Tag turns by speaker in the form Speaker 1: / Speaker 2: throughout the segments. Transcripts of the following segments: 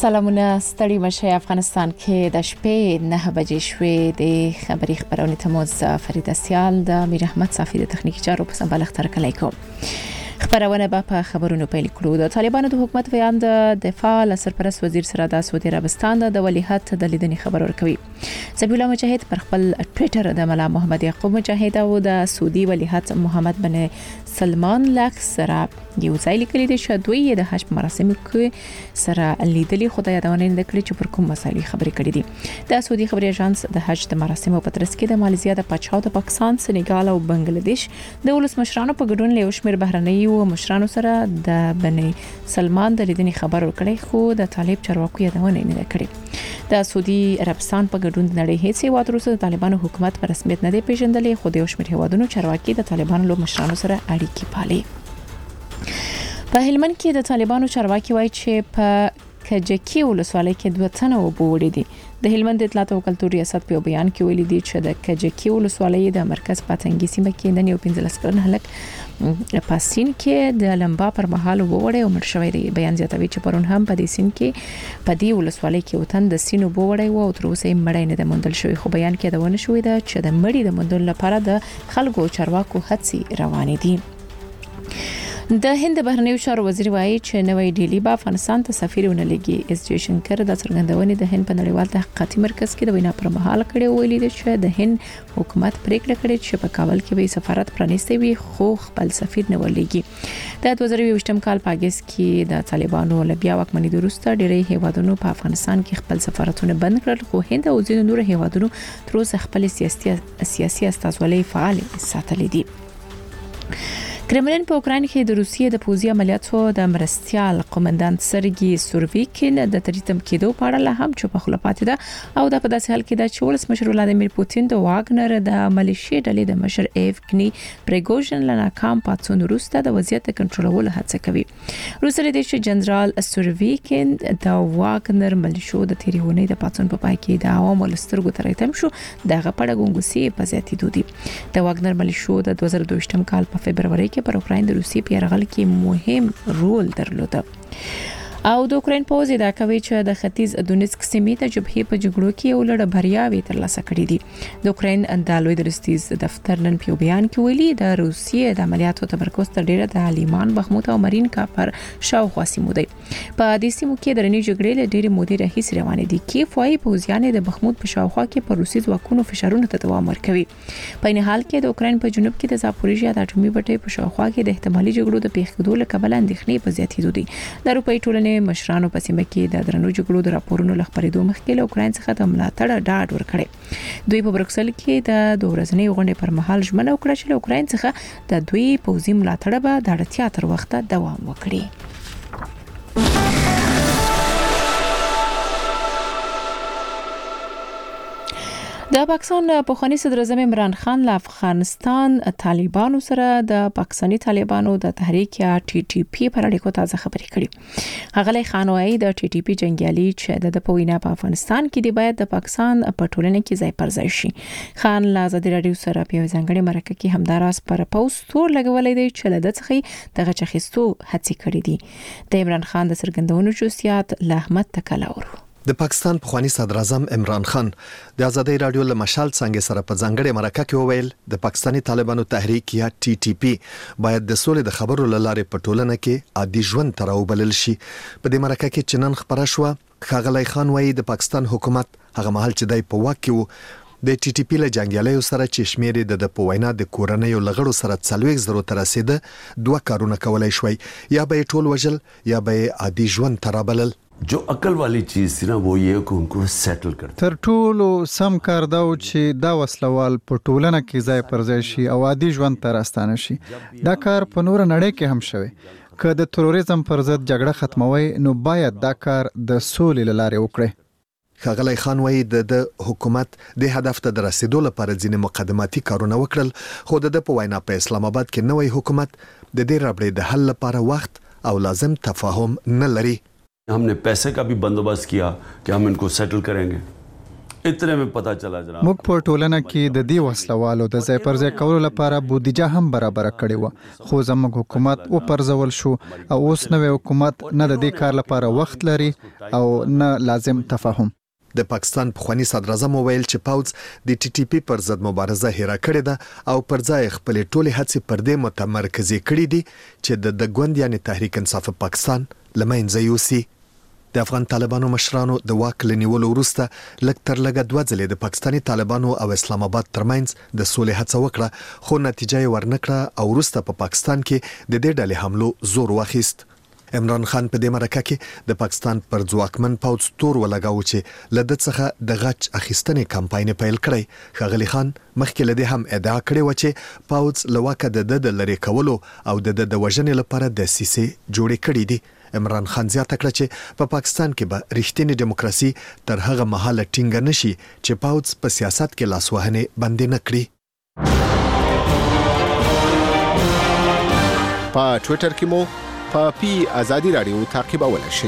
Speaker 1: سلامونه ستړي مشه افغانستان کې د شپې 9 بجې شوې د خبري خبرونه تموز فرید سیال د امیر احمد صافی د تخنیکی چارو په سمبالښت ترکلای کو خبرونه په خبرونو پیل کړو. د طالبانو د حکومت ویان د دفاع سرپرست وزیر سره د سعودي عربستان د ولیعهد د لیدنې خبر ورکوي. ذبیح الله مجاهد پر خپل ټوئیټر د ملا محمد یعقوب مجاهد او د سعودي ولیعهد محمد بن سلمان لاک سره یو ځای لیکلي دي چې دوی د حج مراسمو کې سره لیدلي خدای یادونه نه کړی چې پر کوم مسایل خبرې کړې دي. د سعودي خبري اژانس د حج د مراسمو په ترڅ کې د ماليزیا د پاچا د پاکستان، سنغال او بنگلاديش د ولس مشرانو په ګډون له شمیر بهرنۍ او مشرانو سره د بن سلمان د لیدنې خبر ورکړی، خو د طالب چارواکو یادونه نه کړې. د سعودي عربستان په ګډون نړۍ هیڅ هیواد وروسته د طالبانو حکومت په رسمیت نه دی پیژندلی، خو د شمیر هیوادونو چارواکي د طالبانو له مشرانو سره اړیکې پالي. په هلمند کې د طالبانو چارواکي وایي چې په کجکی ولسوالۍ کې 2 تنه وبوړي دي. د هلمند اطلاعات او کلتور ریاست په بیان کې ویلي دي چې د کجکی ولسوالۍ د مرکز پاتنګي سیمه کې د 15 کلن هلک په سین کې د لمبا پر مهال ووړی او مړ شوی دی. بیان زیاتوي چې پرون هم په دې سین کې په دې ولسوالۍ کې وتن د سین ووړی او تر اوسه مړی نه د موندل شوی، خو بیان کې دا ونه شوی دا چې د مړی د موندل لپاره د خلکو چارواکو هڅې روانې دي. د هند بهرنیو چارو وزیر وایي چې نوې ډیلی به افغانستان ته سفیر ونه لګي. اس جی شنکر د څرګندونې د هند په نړیوال تحقیقاتي مرکز کې د وینا پر مهال کړي ویلي دي چې د هند حکومت پریکړه کړې چې په کابل کې به سفارت پرانیستی وي، خو خپل سفیر نه ولېږي. د 2022 کال په اگست کې د طالبانو له بیا واکمنۍ وروسته ډېری هیوادونو په افغانستان کې خپل سفارتونه بند کړل، خو هند او ځینو نور هیوادونو تر اوسه خپل سیاسي استازولۍ فعال ساتلې دي. کرملین په اوکراین کې د روسیې د پوځي عملیاتو د مرستيال قومندان سرګي سورویکین د تریتم کېدو په اړه لا هم چوپ خپل پاتې ده او د په داسې حال کې د چولس مشر ولادیمیر پوتین د واګنر د ملیشي ډلې د مشر ایفګنی پریګوژن له ناکام پاتون وروسته د وضعیت کنټرولولو هڅه کوي. روسي د جنرال سورویکین د واګنر ملیشو د تیریونې د پاتون په پای کې د عوامو لسترګو ترېتم شو دغه پړه ګونګسي په زیاتېدو دي. د واګنر ملیشو د 2022 کال په فبرवरी کې پر اوکراین د روسي په یرغل کې مهم رول درلوده. او د اوکراین پوز دا کوي چې د ختیځ دونیسک سیمې ته جبهې په جګړو کې یو لړ بریاوي ترلاسه کړې دي. د اوکراین د لوی درستیز دفتر نن په بیان کې ویلي د روسیې د عملیاتو تمرکز تر ډیره د لیمان، بخموت او مارین کا پر شاوخوا سیمو دی. په دې سیمو کې د رنی جګړې له ډیره مودې راهیسې روانې دي. کیف وايي پوزیان د بخموت په شاوخوا کې پر روسي ځواکونو فشارونه ته دوام ورکوي. په نه حال کې د اوکراین په جنوب کې د زاپوریژیا د اټومي بټۍ په شاوخوا کې د احتمالي جګړو د پیښ کېدو له کبله اندېښنې په زیاتېدو دي. د اروپאי ټولنې مشرانو په سیمه کې د درنو جګړو د راپورونو لخبرېدو مخکې له اوکراین څخه د ملاتړ ډاډ ورکړي. دوی په بروکسل کې د ورځنۍ غونډې پر مهال ژمنه وکړه چې له اوکراین څخه د دوی پوځي ملاتړ به د اړتیا تر وخته دوام وکړي. د پاکستان پخوانی صدر اعظم عمران خان له افغانستان طالبانو سره د پاکستاني طالبانو د تحریک یا ټي ټي پی پر اړیکو تازه خبرې کړې. هغه خان وايي د ټي ټي پی جنگیالي چې د پوینا په افغانستان کې دی باید د پاکستان په ټولنه کې ځای پر ځای شي. خان له ازادي رادیو سره په ځانګړي مرکه کې همداراز پر پوسټور لګولې دی چې له دڅخه دغه چخستو هڅې کړې دي. د عمران خان د سرګندونو جزئیات له احمد تکلاور.
Speaker 2: د پاکستان پخوانی صدر اعظم عمران خان د ازادي رادیو له مشال څنګه سره په ځانګړي مرکه کې وویل د پاکستاني طالبانو تحریک یا ټي ټي پی باید د سولې د خبرو لاره په ټولنه کې عادي ژوند تر وبلل شي. په دې مرکه کې چنن خبره شو خاغلی خان وایي د پاکستان حکومت هغه مهال چې دای په واک کې د ټي ټي پی له جنگیالیو سره چې شمیرې د پوینا د کورنۍ لغړو سره 40 تر رسیده 2 کارونه کولای شوي، یا به ټول وجل یا به عادي ژوند تر بلل.
Speaker 3: जो अकल वाली चीज थी ना वो ये कि उनको सेटल करते.
Speaker 4: تر ټولو سم کار دا چې دا وسلوال په ټولنه کې ځای پر ځای شي او عادي ژوند ته راستانه شي. دا کار په نور نړۍ کې هم شوی. که د تروریزم پر ضد جګړه ختموي نو باید دا کار د سولې لاره وکړي.
Speaker 2: خاغلی خان وایي د حکومت د هدف ته رسیدو لپاره ځینې مقدماتي کارونه وکړل، خو د په وینا په اسلام آباد کې نوې حکومت د دې رابطې د حل لپاره وخت او لازم تفاهم نه لري.
Speaker 3: हमने पैसे का भी बंदोबस्त किया कि हम इनको सेटल करेंगे इतने में पता चला जनाब
Speaker 4: موږ په ټولنه کې د دې وسلوالو د ځای پر ځای کولو لپاره بودیجه هم برابر کړې و، خو زموږ حکومت وپرځول شو او اوس نوې حکومت نه د دې کار لپاره وخت لري او نه لازم تفاهم.
Speaker 2: د پاکستان پخوانی صدر اعظم ویل چې پاوز د ټي ټي پی پر ضد مبارزه هېره کړې ده او پر ځای خپل ټولې هڅې پر دې متمرکزې کړې دي چې د ګوند یعنی تحریک انصاف پاکستان لمنځه یوسي. د افغان طالبانو مشرانو د واک لنیولو وروسته لږ تر لږه 2 ځلې د پاکستاني طالبانو او اسلام آباد ترمنځ د سولې هڅه وکړه، خو نتیجه یې ورنکړه او وروسته په پاکستان کې د دې ډلې حملو زور واخیست. عمران خان په دې مرکه کې د پاکستان پر ځواکمن پوځ تور ولګاو چې لده څخه د غچ اخیستنې کمپاین پیل کړی. ښاغلي خان مخکې لدی هم ادعا کړې و چې پوځ لواکه د لری کولو او د وژنې لپاره د سیسي جوړې کړې دي. عمران خان زیاته کړه چې په پاکستان کې به رښتینی دیموکراسي تر هغه مهاله ټینګه نشي چې پوځ په سیاست کې لاسوهنې بندي نه کړي.
Speaker 5: په ټوئیټر کې مو پی آزادی رادیو تعقیبولای شئ.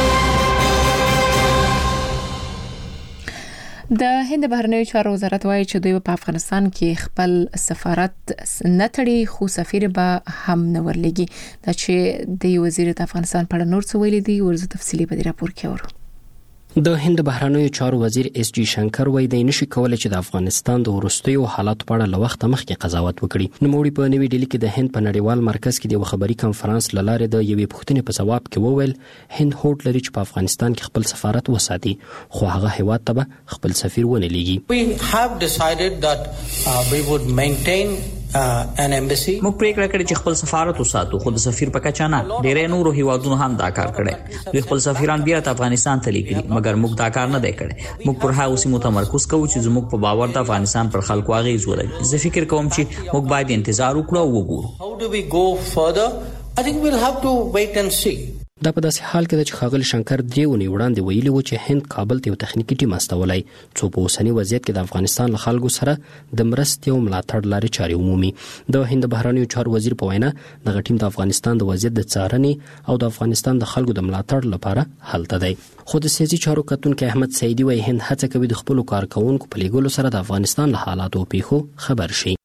Speaker 1: د هند بهرنیو چارو وزارت وايي چې دوی په افغانستان کې خپل سفارت نه تړي، خو سفیر به هم نه ورلېږي. دا چې د وزیر د افغانستان په اړه نور څه ویلي دي ورته تفصیلی په دې راپور کې اورو.
Speaker 6: د هند بهرنیو چارو وزیر اس جی شنکر وایي د نشي کولای چې د افغانستان د وروستیو حالات په اړه له وخت مخکې قضاوت وکړي. نوموړي په نوې ډیلي کې د هند په نړیوال مرکز کې د خبري کانفرنس لاره د یوې پوښتنې په جواب کې وویل هند هوډ لري چې په افغانستان کې خپل سفارت وساتي، خو هغه هیواد ته خپل سفیر ونه لېږي.
Speaker 7: We have decided that we would maintain an embassy.
Speaker 8: موږ پریکړه کړې چې خپل سفارت وساتو، خو د سفیر په کچه نه. ډېرې نورو هیوادونو هم دا کار کړی. دوی خپل سفیران بیا افغانستان ته لیږلي، مګر موږ دا کار نه دی کړی. موږ پر هغه سیمو تمرکز کوو چې زموږ په باور د افغانستان پر خلکو اغیز ولري. زه فکر کوم چې موږ باید انتظار وکړو او وګورو.
Speaker 7: How do we go further? I think we'll have to wait and see.
Speaker 6: دا په داسې حال کې چې ښاغلي شنکر دیونی وړاندې ویلي و چې هند کابل ته یو تخنیکی ټیم استولای څو په اوسنی وضعیت کې د افغانستان له خلکو سره د مرستې او ملاتړ لارې چارې عمومي. د هند بهرنیو چارو وزیر په وینا دغه ټیم د افغانستان د وضعیت د څارنې او د افغانستان د خلکو د ملاتړ لپاره هلته دی. خو د سیاسي چارو کتونکي احمد سعیدی وايي هند هڅه کوي د خپل کارکونکو په لیږلو سره د افغانستان له حالاتو او پیښو خبر شي.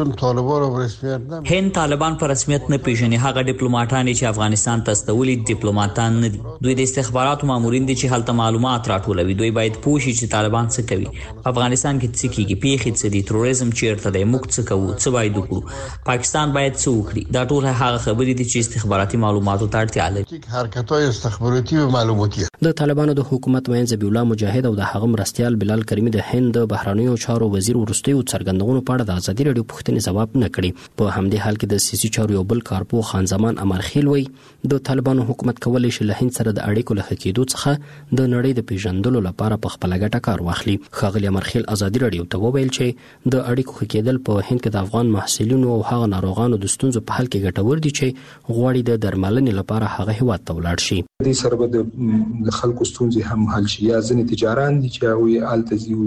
Speaker 8: هند طالبان په رسمیت نه پیژني. هغه ډیپلوماټان چې افغانستان ته استولي ډیپلوماټان نه دي. دوی د استخباراتو مامورین دي چې هلته معلومات راټولوي. دوی باید پوه شي چې طالبان څه کوي، افغانستان کې څه کیږي، پیښې څه دي، تروریزم چیرته دی، موږ څه کوو، څه باید وکړو، پاکستان باید څه وکړي. دا ټول هغه خبرې دي چې استخباراتي معلوماتو ته اړتیا لري.
Speaker 5: حرکت‌های استخباراتي او معلوماتي.
Speaker 6: د طالبانو د حکومت وین ذبیح الله مجاهد او د هغه مرستیال بلال کریمی د هند بهرنیو چارو وزیر ورستیو څرګندونو په اړه د ازادي رادیو پوښتنې جواب نه کړي. په همدې حال کې د سیاسي چارو یو بل کارپو خان زمان امرخیل وایي د طالبانو حکومت کولای شي له هند سره د اړیکو له کېدو څخه د نړۍ د پیژندلو لپاره په خپل ګټه کار واخلي. ښاغلي امرخیل ازادي رادیو ته وویل چې د اړیکو کېدل په هند کې د افغان محصلینو او هغه ناروغانو د ستونزو په حل کې ګټور دي چې غواړي د درملنې لپاره هغه هیواد ته ولاړ شي.
Speaker 9: دې سره به د خلکو ستونزې هم حل شي. یا ځینې تجاران دي چې هغوی هلته ځي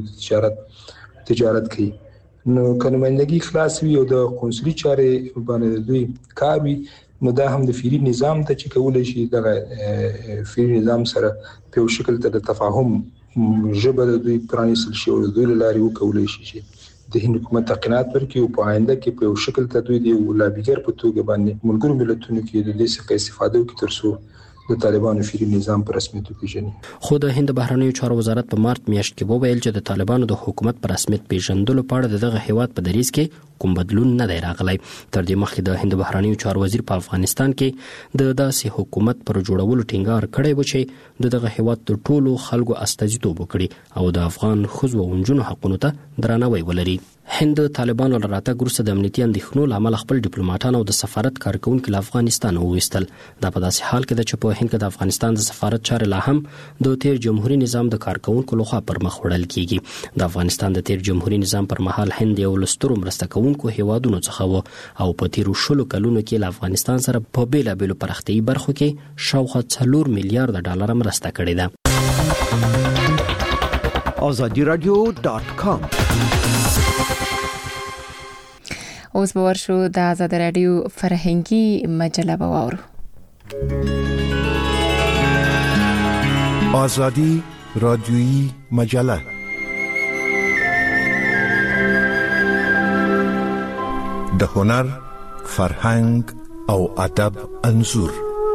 Speaker 9: او تجارت کوي، نو که نمایندګي خلاص وي او د قونسلي چارې باندې دوی کار وي، نو دا هم د فیری نظام ته چې کولی شي دغه فیری نظام سره په یو شکل ته د تفاهم ژبه د دوی پرانیستل شي او د دوی له لارې وکولی شي چې د هند حکومت تقینات ورکړي او په آینده کې په یو شکل ته دوی د یو لابیګر په توګه باندې ملګرو ملتونو کې د دې څخه استفاده وکړي تر څو د طالبانو فیری نظام پر رسمیت وپیژني.
Speaker 6: خو د هند بهرنیو چارو وزارت په مارچ میاشت کې وویل چې د طالبانو د حکومت پر رسمیت پیژندلو په اړه دغه هیواد په دریځ کې کوم بدلون نه دی راغلی. تر دې مخکې د هند بهرنیو چارو وزیر په افغانستان کې د داسې حکومت پر جوړولو ټینګار کړی و چې دغه هیواد د ټولو خلکو استازیتوب وکړي او د افغان ښځو او نجونو حقونو ته درناوی ولري. هند طالبانو له راتګ وروسته د امنیتي اندېښنو له امله خپل ډیپلوماټان او د سفارت کارکونکي له افغانستان وویستل. دا په داسې حال کې ده چې په هند کې د افغانستان د سفارت چارې لا هم د تیر جمهوریت نظام د کارکونکو لخوا پر مخ وړل کیږي. د افغانستان د تیر جمهوریت نظام پر مهال هند یو له سترو مرسته کوونکو هیوادونو څخه و او په تیرو 10 کلونو کې له افغانستان سره په بیلابیلو پراختیایي برخو کې شاوخوا 4 میلیارډ ډالر مرسته کړې ده.
Speaker 10: azadiradio.com
Speaker 1: اوس به ورشو د آزادي رادیو فرهنګي مجله به واورو.
Speaker 10: آزادی رادیویی مجله د هنر، فرهنګ او ادب انځور.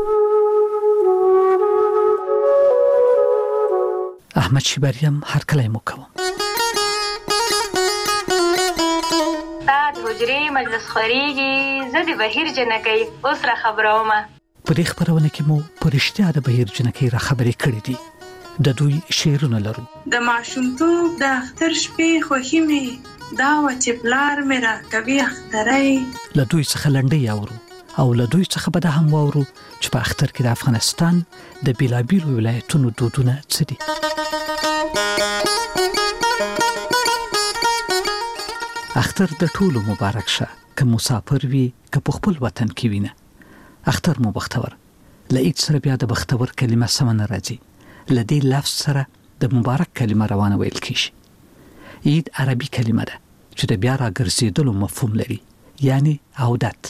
Speaker 11: احمد شیبریم هر کله مو کوم.
Speaker 12: استاد حجرې مجلس خوريږي، زه د بهیر جنکۍ اوس را خبرومه.
Speaker 11: په دې خبرونه کې مو پرشتیا د بهیر جنکۍ را خبرې کړې دي. د دوی شعرونه لرو.
Speaker 13: د ماشومتوب د اختر شپې خوښي مې دا و چې پلار مې را کوي اخترۍ.
Speaker 11: له دوی څخه لنډۍ اورو او له دوی څخه به دا هم واورو چې په اختر کې د افغانستان د بیلابیلو ولایتونو دودونه څه دي. اختر د ټولو مبارک شه، که مسافر وي که په خپل وطن کې وینه. اختر مو بختور. له عید سره بیا د بختور کلمه سمه نه راځي. له دې لفظ سره د مبارک کلمه روانه ویل کیږي. عید عربي کلمه ده چې د بیا راګرځېدلو مفهوم لري، یعنی عودت.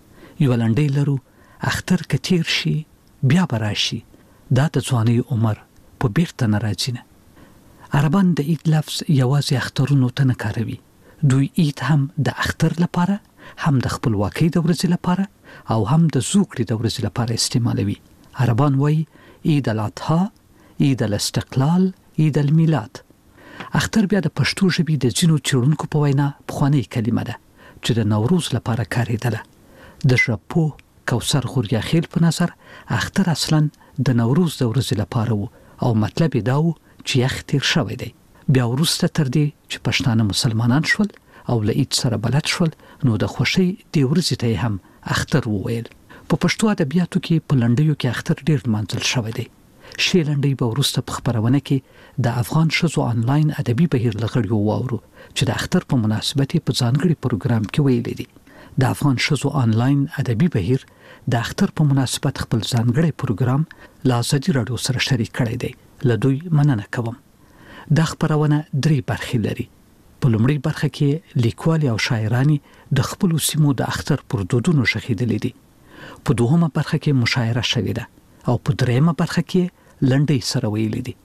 Speaker 11: یو لنډۍ لرو: اختر که تیر شي بیا به راشي، دا د ځوانۍ عمر په بیرته نه راځي نه. عربان د عید لفظ یوازې اخترونو ته نه کاروي. دوی عید هم د اختر لپاره، هم د خپلواکۍ د ورځې لپاره او هم د زوکړې د ورځې لپاره استعمالوي. عربان وایي عید الاضحی، عید الاستقلال، عید المیلاد. اختر بیا د پښتو ژبې د ځینو څېړونکو په وینا پخوانۍ کلمه ده چې د نوروز لپاره کارېدله. د ژبپوه کوثر غوریاخیل په نظر اختر اصلا د نوروز د ورځې لپاره و او مطلب یې دا و چې یخ تیر شوی دی. بیا وروسته تر دې چې پښتانه مسلمانان شول او له عید سره بلد شول، نو د خوښۍ دې ورځې ته هم اختر وویل. په پښتو ادبیاتو کې په لنډیو کې اختر ډېر لمانځل شوی دی. شی لنډۍ به وروسته په خپرونه کې د افغان ښځو آنلاین ادبي بهیر له غړیو واورو چې د اختر په مناسبت په ځانګړي پروګرام کې ویلي دي. د افغان ښځو آنلاین ادبي بهیر د اختر په مناسبت خپل ځانګړي پروګرام له ازادي راډیو سره شریک کړی دی. له دوی مننه کوم. دا خپرونه 3 برخې لري. په لومړۍ برخه کې لیکوال او شاعرانی د خپل سیمو د اختر پر دودونو شخیدلې دي. په دوهمه برخه کې مشاعره شوې ده او په دریمه برخه کې لنډۍ سره ویلې دي.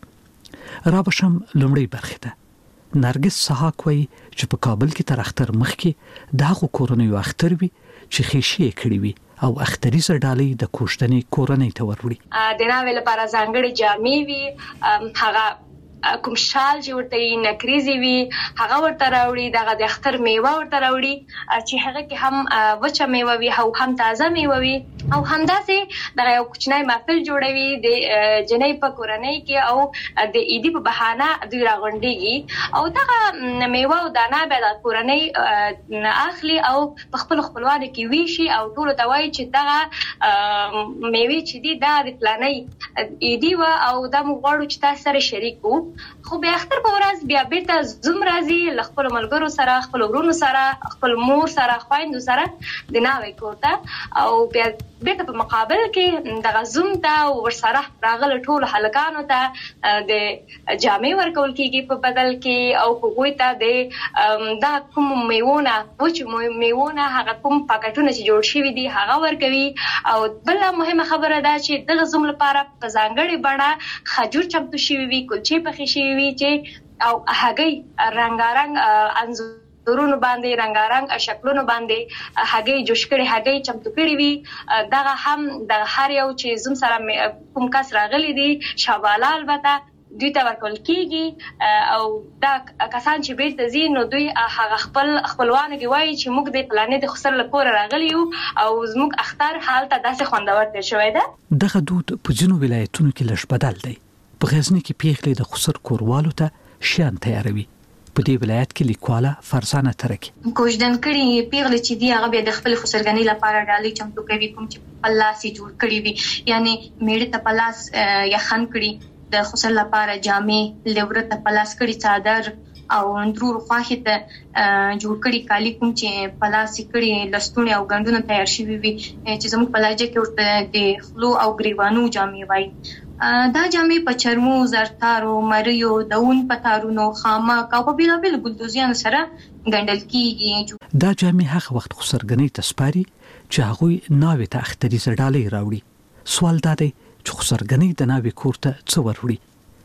Speaker 11: را بشم لومړۍ برخه ته. نرګس سحاق وایي چې په کابل کې تر اختر مخکې د هغو کورنیو اختر وي چې خېشې یې کړې وي او اختریزه ډالۍ د کوشتنې کورنۍ ته وروړي.
Speaker 12: د ناوې لپاره ځانګړې جامې وي، هغه کوم شال چې ورته نکریزي وي هغه ورته راوړي، دغه د اختر میوه ورته راوړي چې هغه کې هم وچه میوه وي او هم تازه میوه وي او همداسې دغه یو کوچنی محفل جوړوي د جنۍ په کورنۍ کې او د عیدي په بهانه دوی راغونډېږي او دغه میوه او دانه به د کورنۍ اخلي او په خپل خپلوانو کې ویشي او ټولو ته وایي چې دغه میوې چې دي دا د فلانۍ عیدي وه او دا موږ غواړو چې تاسو سره شریک وو. خو بیا اختر په ورځ بیا بیرته زوم راځي له خپلو ملګرو سره، خپلو ورونو سره، خپل مور سره، خویندو سره د ناوې کور ته او بیا بیرته په مقابل کې دغه زوم ته ورسره راغلو ټولو هلکانو ته د جامې ورکول کېږي په بدل کې او هغوی ته د دا کوم میوونه وچو میوونه هغه کوم پاکټونه چې جوړ شوي دي هغه ورکوي. او بله مهمه خبره ده چې دغه زوم لپاره په ځانګړې بڼه خجور چمتو شوي وي، کلچې پخې شوي وي چې او هګۍ رنګارنګ انځورونو باندې، رنګارنګ شکلونو باندې هګۍ جوش کړي هګۍ چمتو کړي وي. دغه هم د هر یو چې زوم سره کوم کس راغلی دي شاباله البته دوی ته ورکول کېږي او دا کسان چې بیرته ځي نو دوی هغه خپلوانو کې وایي چې موږ د فلانې د خسر له کوره راغلي یو او زموږ اختر هلته داسې خوندور تېر شوی ده.
Speaker 11: دغه دود په ځینو ولایتونو کې لږ بدل دی. په غزني کې پیغلې د خسر کوروالو ته شیان تیاروي. په دې ولایت کې لیکواله فرزانه ترکي
Speaker 12: کوژدن کړي پیغلې چې دی هغه به د خپل خسرګنۍ لپاره ډالۍ چمتو کوي، کوم چې پلاس جوړ کړي وي، یعنی میړه ته پلاس یخن کړي، د خسر لپاره جامې، لور ته پلاس کړي څادر او اندرور خواهی ته جوړ کړي کالی کوم چې پلاس کړي لستونه او ګندونه تیار شوي وي چې زموږ په لهجه کې ورته د خلو او گریوانو جامې وایي. دا جامې په چرمو، زرتارو، مریو، دون پتارونو، خامک او په بیلابیل ګلدوزیانو سره ګنډل کېږي.
Speaker 11: دا جامې هغه وخت خسرګنۍ ته سپاري چې هغوی ناوې ته اختریزه ډالۍ راوړي. سوال دا دی چې خسرګنۍ د ناوې کور ته څه وروړي؟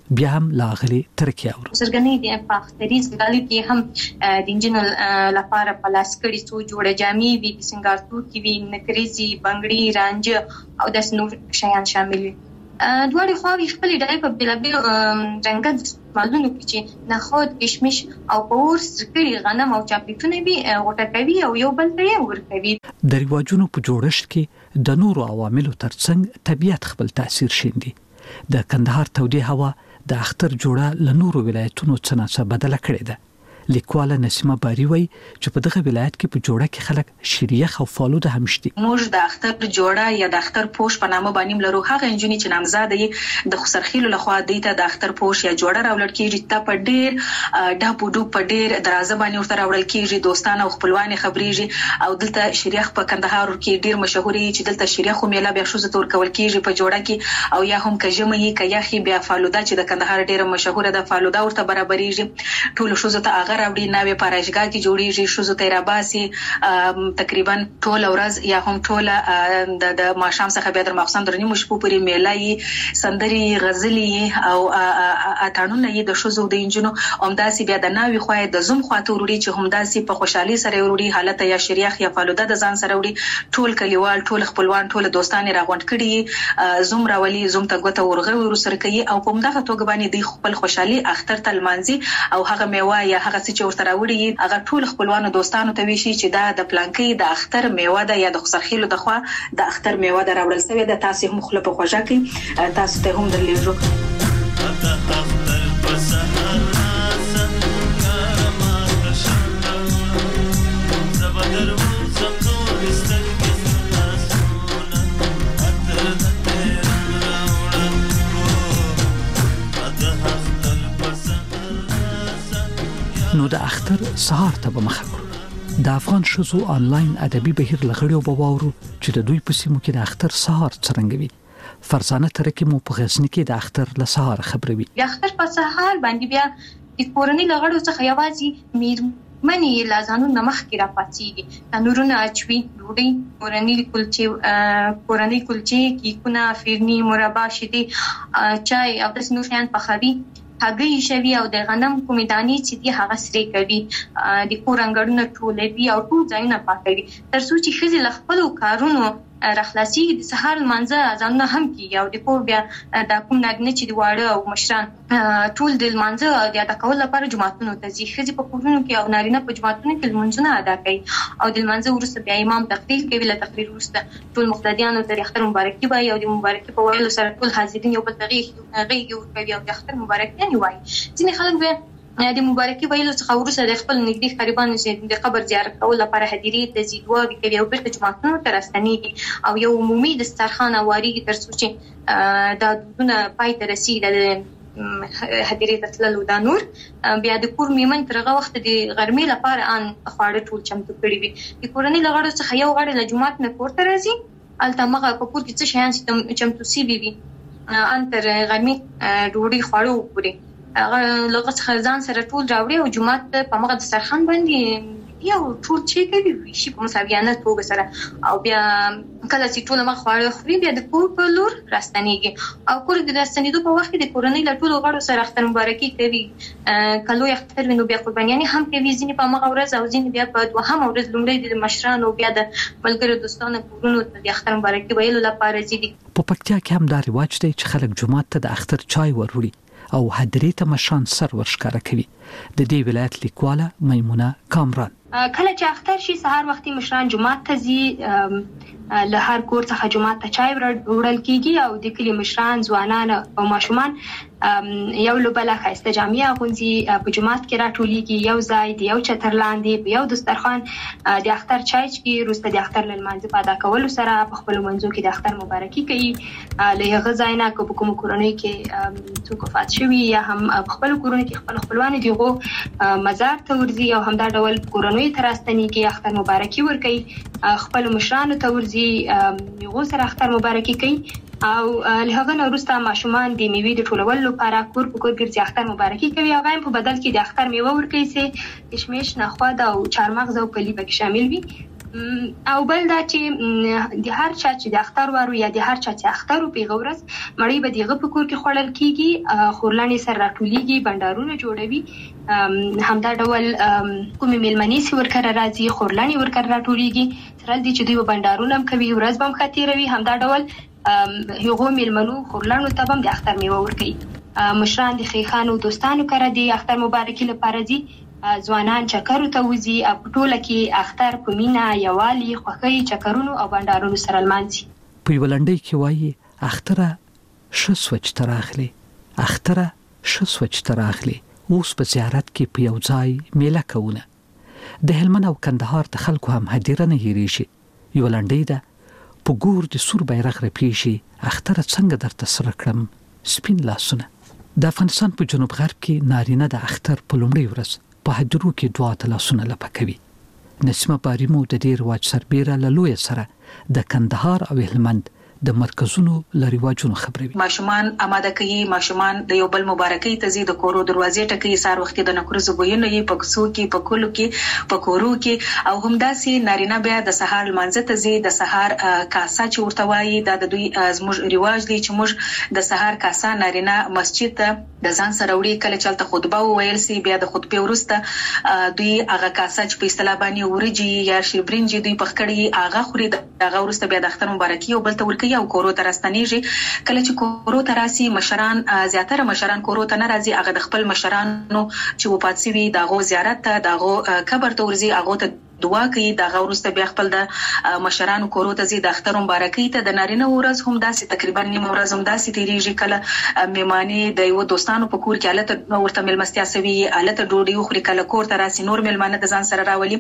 Speaker 11: بیا هم لاغلي ترکیه ورو
Speaker 12: سرګنې د پاختریز غالي کې هم د انجینر لپاره پلاس کړي څو جوړه جامې وي د سنگارتو کې وي نکریزي بنگړي رانجه او د نور شیان شامل دي دوړي خو خپل ډای په بلابل رنګت مالونو کې چې نخود کشمش او پور سکري غنم او چاپیټونه به غوټه کوي او یو بل ته ورکوي
Speaker 11: د رواجونو په جوړښت کې د نورو عواملو ترڅنګ طبيعت خپل تاثیر شیندي د کندهار تودې هوا د اختر جوړه له نورو ولایتونو څخه بدله کړې ده لیکواله نسیمه باری وای چې په دغه ولایت کې په جوړه کې خلک شریخ او فالوده هم شته
Speaker 14: موږ د اختر جوړه یا د اختر پوش په نامه باندې لرو هغه انجونی چې نامزاده د خسرخیلو لخوا دیته د اختر پوش یا جوړه راوړل کیږي ته په ډیر ډاپو ډو په ډیر درازه باندې ورته راوړل کیږي دوستانه او خپلوان خبريږي او دلته شریخ په کندهار کې ډیر مشهوري چې دلته شریخ میله بیا شوزه تور کول کیږي په جوړه کې او یا هم کجمه یې کیاخي بیا فالوده چې د کندهار ډیره مشهوره ده فالوده ورته برابرېږي ټول شوزه ته راوړي ناوې پاراشګا کې جوړیږي شوزو تیراباسي تقریبا ټول ورځ یا هم ټول د ماشام څخه بیا در مخصم درنی مشپو پرې میلای سندري غزلي او اتانونه یې د شوزو د انجنو همداسي بیا د ناوې خوای د زوم خواته وروړي چې همداسي په خوشحالي سره وروړي حالت یا شریخ یا فالوده د ځان سره وروړي ټول کلیوال ټول خپلوان ټول دوستان راغونډ کړي زوم راولي زوم ته ګوته ورغه ورسره کوي او په مدغه توګه باندې د خپل خوشحالي اختر تلمانځي او هغه میوه یا هغه چې ورته راوړي هغه ټول خپلوانو دوستانو ته ویشي چې دا د پلانکي د اختر میوه ده یا د خسرخیلو د خوا د اختر میوه ده راوړل شوی د تاسو هم خپل په خوښه کې تاسو ته هم درلیږو
Speaker 11: نو د اختر سهار ته به مخه کړو د افغان شوزو آنلاین ادبي بهیر لغړیو به واورو چې د دوی په سیمو کې د اختر سهار څرنګه وي فرزانه ترکه مو په غزنی کې د اختر له سهار خبروي
Speaker 12: د اختر په سهار باندې بیا د کورنۍ لغړو څخه یوازې منی لازانو نمخ کې را پاتېږي تنورونه اچوي ډوډۍ کورنۍ کلچې کیکونه فرني مربا شیدې چای او د نور شیان پخوي هغه شوی او د غنم کومې دانې چې دی هغه سره کوي د کورنګړو ټولوي او ټول ځایونه پاکوي ترڅو چې خزي خپل کارونو رخلاصي د سهار منځه ځانونه هم کیږي او د کور بیا د کوم نګنه چې دی واړه او مشران ټول د منځه د ادا کول لپاره جماعتونو ته ځي خزي په کورونو کې او نارینه په جماعتونو کې منځونه ادا کوي او د منځه ورسته بیا امام تقریر کوي له تقریر ورسته ټول مقتدیانو ته اختر مبارکي وایي او د مبارکي په ویلو سره ټول حاضرین یو بل ته غیږ ورکوي او د اختر مبارکي وایي ځینې خلک به د مبارکي ویلو څخه ورسره د خپل نږدې قریبانو چې د قبر زیارت کول لپاره هدیرې ته ځي دعاوې کوي او بیرته جماعتونو ته راستنېږي او یو عمومي دسترخوان واریږي ترڅو چې دا دودونه پای ته رسیږي د هدیرې ته تللو دا نور بیا د کور میمن ترغه وخت د غرمې لپاره ان خواړه ټول چمتو کړي وي د کورنۍ لغړو څخه یو غړی له جماعت نه کور ته راځي الته مغه په کور کې څه شیان چې چمتو سی وي ان تر غرمې ډوډۍ خواړه وکړي هغه لغه څخه ځان سره ټول راوړي او جماعت په مغه د سرخان باندې یو ټول چې کوي شي په مساویانه توګه سره او بیا کله چې ټول مغه خواړه خوري بیا د کور په لور راستنېږي او کور د راستنېدو په وخت کې د کورنۍ له ټولو غړو سره اختر مبارکي کوي کلو اختر وینو بیا قربانیانه هم کوي ځینې په مغه ورځ او ځینې بیا په دوهم ورځ لومړی د مشرانو بیا د ملګرو دوستانو کورونو ته د اختر مبارکي ویلو لپاره ځي
Speaker 11: په پکتیا کې هم دا رواج دی چې خلک جمعه ته د اختر چای وروړي او هدرې ته مشان سر ورشکاره کوي د دې ولایت لیکواله میمونه کامران
Speaker 12: کله چې اختر شي سهار وختي مشران جمعه ته ځي له هر کور څخه جمعه ته چای وړل کیږي او د کلی مشران ځوانان او ماشومان یو لوبله خاسته جامعه غونځي په جمعات کې راټولېږي یو ځای دی یو چتر لاندې یو دسترخوان د اختر چای چې روسته د اختر لمانځه په ادا کولو سره په خپل منځو کې د اختر مبارکي کوي له هغه ځای نه کوم کورنۍ کې څوک وفات شوی یا هم خپل کورنۍ کې خپلوان دیغو مزار ته ورځي او همدا ډول کورنۍ ته راستنېږي اختر مبارکي ورکوي خپل مشرانو ته ورځي یو سره اختر مبارکي کوي او له هغه وروسته ماشومان د میوې د ټولولو لپاره کور په کور ګرځي اختر مبارکي کوي هغه په بدل کې د اختر میوه ورکوي چې کشمش نخود او چارمغز او کلی پکې شامل وي او بل دا چې د هر چا چې د اختر وارو یا د هر چا چې اختر په غورس مړی به دغه په کور کې خوړل کیږي، خورلانی سره راټولېږي، بندارونه جوړوي، همدا ډول کومې میلمنې سي ورکره راځي، خورلانی ورکره راټولېږي، سره دې چې دوی بندارونه هم کوي، ورځ به هم خاطروي، همدا ډول یو میلمنو خورلانو ته هم د اختر میوه ورکوي. مشران د خیخانو دوستانو کړه د اختر مبارکي لپاره دي، ځوانان چکرو ته وځي، په ټوله کې اختر په مینا یوالي خوښۍ چکرونو او بندارونو سره لمانځي.
Speaker 11: په یو لنډۍ کې وایي اختره ښه سوچ ته راغلی، اختره ښه سوچ ته راغلی، اوس په زیارت کې په یو ځای میله کوونه. د هلمند او کندهار د خلکو هم هدیره نه هېرېږي. یو لنډۍ ده په ګور د سور بیرغ رپېږي، اختره څنګه درته سره کړم سپین لاسونه. د افغانستان په جنوب غرب کې نارینه د اختر په لومړۍ ورځ په هدیرو کې دعا ته لاسونه لپه کوي. نسیمه باریمو د دې رواج سربیره له لویه سره د کندهار او هلمند د مرکزونو له رواجونو خبروي.
Speaker 14: ماشومان آماده کوي، ماشومان د یو بل مبارکۍ ته ځي، د کورو دروازې ټکوي، سار وخت د نکرزو بوینه یې په کوڅو کې، په کلو کې، په کورو کې، او همداسې نارینه بیا د سهار لمانځه ته ځي، د سهار کاسه چې ورته وایي دا د دوی زموږ رواج دی چې موږ د سهار کاسه نارینه مسجد ته د ځان سره وړي، کله چې هلته خطبه وویل سي بیا د خطبې وروسته دوی هغه کاسه چې په اصطلاح باندې ورجي یا شیربرنجي دوی پخ کړي هغه خوري، هغه وروسته بیا د اختر مبارکي او بل ته ورکوي او کورو ته راستنیږي. کله چې کورو ته راسي مشران، زیاتره مشران کورو ته نه راځي، هغه د خپل مشرانو چې وفات شوي د هغو زیارت ته، د هغو قبر ته ورځي، هغو ته دعا کوي، د هغه وروسته بیا خپل د مشرانو کورو ته ځي د اختر مبارکۍ ته. د نارینه ورځ هم داسې تقریبا نیمه ورځ هم داسې تېرېږي، کله مېلمانې د یو دوستانو په کور کې هلته ورته مېلمستیا سوي، هلته ډوډۍ وخوري، کله کور ته راسي نور مېلمانه د ځان سره راولي.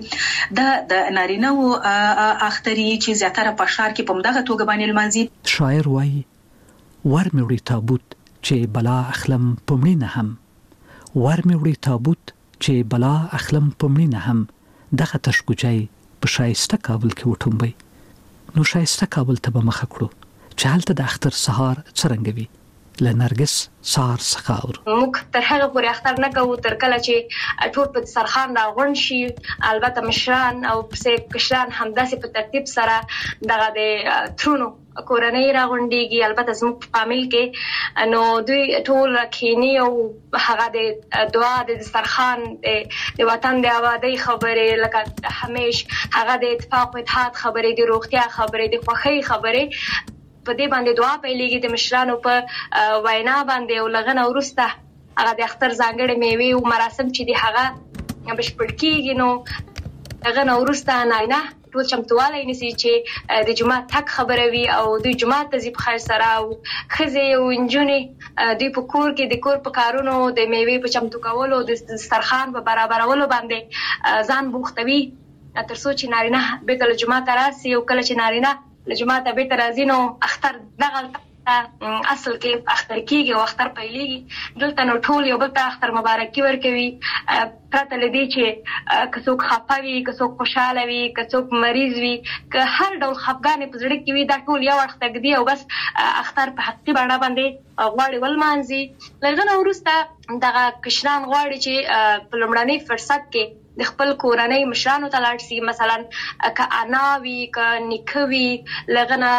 Speaker 14: د نارینه و اختري چې زیاتره په ښار کې په همدغه توګه باندې لمانځي.
Speaker 11: شاعر وایي ور مې وړي تابوت چې بلا اخلم په مړینه هم، ور مې وړي تابوت چې بلا اخلم په مړینه هم، دغه تشکوچای په شایسته کابل کې وټومبي. نو شایسته کابل ته به مخه کړو چې هلته د اختر سهار څرنګه وي. له نرګس سهار څخه اورو
Speaker 12: موږ تر هغه پورې اختر نه کوو تر کله چې ټول په دسترخوان راغونډ شي. البته مشران او پسې کشران همداسې په ترتیب سره دغه د ترونو کورنۍ راغونډېږي. البته زموږ په فامیل کې نو دوی ټول کښېني او هغه د دعا د دسترخوان د وطن د آبادۍ خبرې لکه همیش هغه د اتفاق و اتحاد خبرې، د روغتیا خبرې، د خوښۍ خبرې، په دې باندې دعا پیلېږي د مشرانو په وینا باندې. او لغنه وروسته هغه د اختر ځانګړې میوې او مراسم چې دي هغه بشپړ کېږي. نو لغنه وروسته نارینه ټول چمتووالی نیسي چې د جومات تګ خبره وي او دوی جومات ته ځي په خیر سره، او ښځې او نجونې دوی په کور کې د کور په کارونو د میوې په چمتو کولو، د دسترخوان په برابرولو باندې ځان بوختوي تر څو چې نارینه بېرته له جوماته راسي. او کله چې نارینه له جوماته بېرته راځي نو اختر دغلته اصل کې اختر کېږي او اختر پیلېږي. دلته نو ټول یو بل ته اختر مبارکي ورکوي، پرته له دې چې که څوک خفه وي، که څوک خوشحاله وي، که څوک مریض وي، که هر ډول خفګانې په زړه کې وي، دا ټول یو اړخ ته ږدي او بس اختر په حقیقي بڼه باندې غواړي ولمانځي. له هغه نه وروسته دغه کشران غواړي چې په لومړني فرصت کې د خپل کورنۍ مشرانو ته لاړ شي. مثلا که انا وي، که نیکه وي، له هغه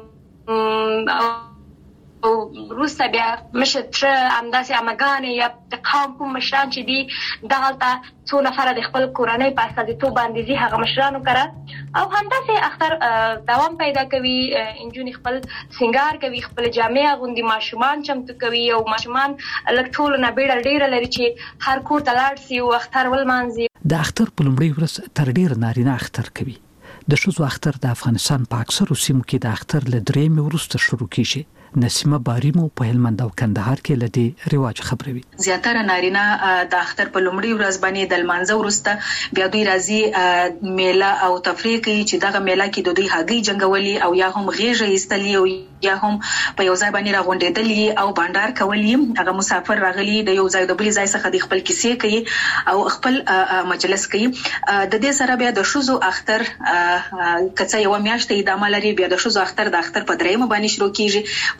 Speaker 12: نه او وروسته بیا مشر تره، همداسې عمهګانې یا د قوم کوم مشران چې دي دغلته څو نفره د خپل کورنۍ په استازیتوب باندې ځي هغه مشرانو کره. او همداسې اختر دوام پیدا کوي، نجونې خپل سینګار کوي، خپل جامې اغوندي، ماشومان چمتو کوي، او ماشومان لږ ټولو نه بیړه ډېره لري چې هر کور ته لاړ شي او اختر ولمانځي.
Speaker 11: د اختر په لومړۍ ورځ تر ډېره نارینه اختر کوي. د ښځو اختر د افغانستان په اکثرو سیمو کې د اختر له درېیمې وروسته شروع کیږي. نسیمه باریمو په هلمند او کندهار کې له دې رواج خبروي.
Speaker 14: زیاتره نارینه د اختر په لومړۍ ورځ باندې د لمانځه وروسته بیا دوی راځي میله او تفریح کوي، چې دغه میله کې د دوی هګۍ جنګولي او یا هم غېږه ایستلي او یا هم په یو ځای باندې راغونډېدلي او بانډار کولی. هغه مسافر راغلي د یو ځای د بل ځای څخه د خپل کیسې کوي او خپل مجلس کوي. د دې سره بیا د ښځو اختر که څه یوه میاشت ادامه لري، بیا د ښځو اختر د اختر په درېیمه باندې شروع کیږي. په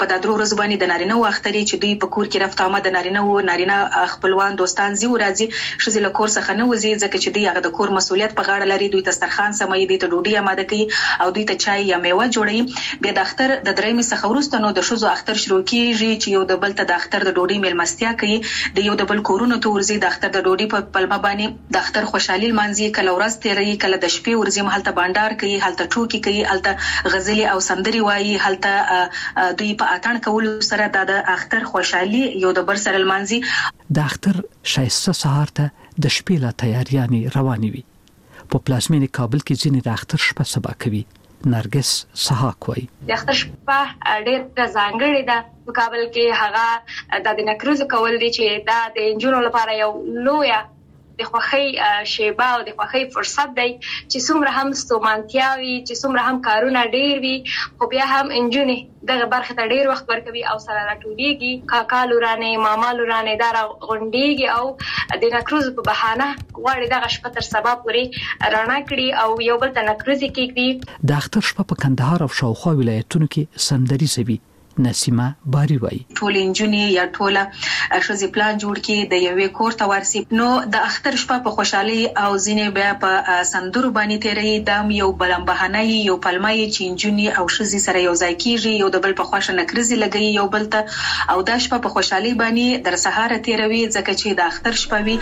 Speaker 14: په د درو ورځې باندې د نارینه واختري چې دوی په کور کې رفت آمد نارینه خپلوان دوستان زی ورځي شزي له کور څخه نه وځي ځکه چې دوی هغه د کور مسؤلیت په غاړه لري. دوی دسترخوان سموي، دوی ته ډوډۍ آماده کوي او دوی ته چای یا میوه جوړوي. بیا د اختر د درېمې څخه وروسته نو د ښځو اختر شروع کیږي چې یو د بل ته د اختر د ډوډۍ میلمستیا کوي، د یو د بل کورونو ته ورځي، د اختر د ډوډۍ په پلمه باندې د اختر خوشحالي لمانځي. کله ورځ تیروي، کله د شپې ورځي، هلته بانډار کوي، هلته ټوکې کوي، هلته غزلې او سندري وایي، هلته دوی په اتڼ کولو سره د اختر خوشحالي یو د بل سره لمانځي.
Speaker 11: د اختر شایسته سهار ته د شپې لا تیاریانې روانې وي. په پلازمینې کابل کې ځینې د اختر شپه سبا کوي. نرګس سحاق وایي
Speaker 12: د اختر شپه ډېر ځانګړې ده په کابل کې. هغه د نکروز کول دي چې دا د انجونو لپاره یو لویه د خوښۍ شیبه او د خوښۍ فرصت دی چې څومره هم ستومانتیا وي، چې څومره هم کارونه ډېر وي، خو بیا هم انجونې دغه برخې ته ډېر وخت ورکوي او سره راټولېږي. کاکا لورانې، ماما لورانې دا راغونډېږي او د نکروز په بهانه غواړي دغه شپه تر سبا پورې رڼا کړي او یو بل ته نکروزې کېږدي.
Speaker 11: د اختر شپه په کندهار او شاوخوا ولایتونو کې سندریزه وي. نسیمه باری وای
Speaker 14: ټول انجونې یا ټوله ښځې پلان جوړ کړي د یوې کور ته ورسي. نو د اختر شپه په خوشحالي او ځینې بیا په سندرو باندې تیروي. دا یو بلم بهانه یو پلمه چې انجونې او ښځې سره یو ځای کیږي، یو د بل په خوښه نکرزي لګي یو بل ته، او دا شپه په خوشحالي باندې در سهار تیروي ځکه چې د اختر شپه وي.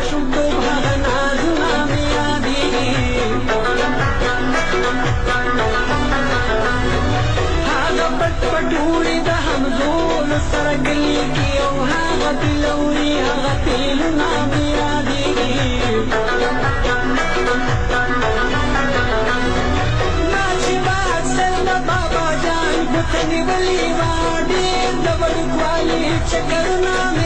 Speaker 15: پټوړي د همزول سره ګلی کی او هغه بلوري هغه تیل نامي یادېږي. ناچې باد سر د بابا جان ګوتنې ولي واډې د وړوکوالي چکر نامي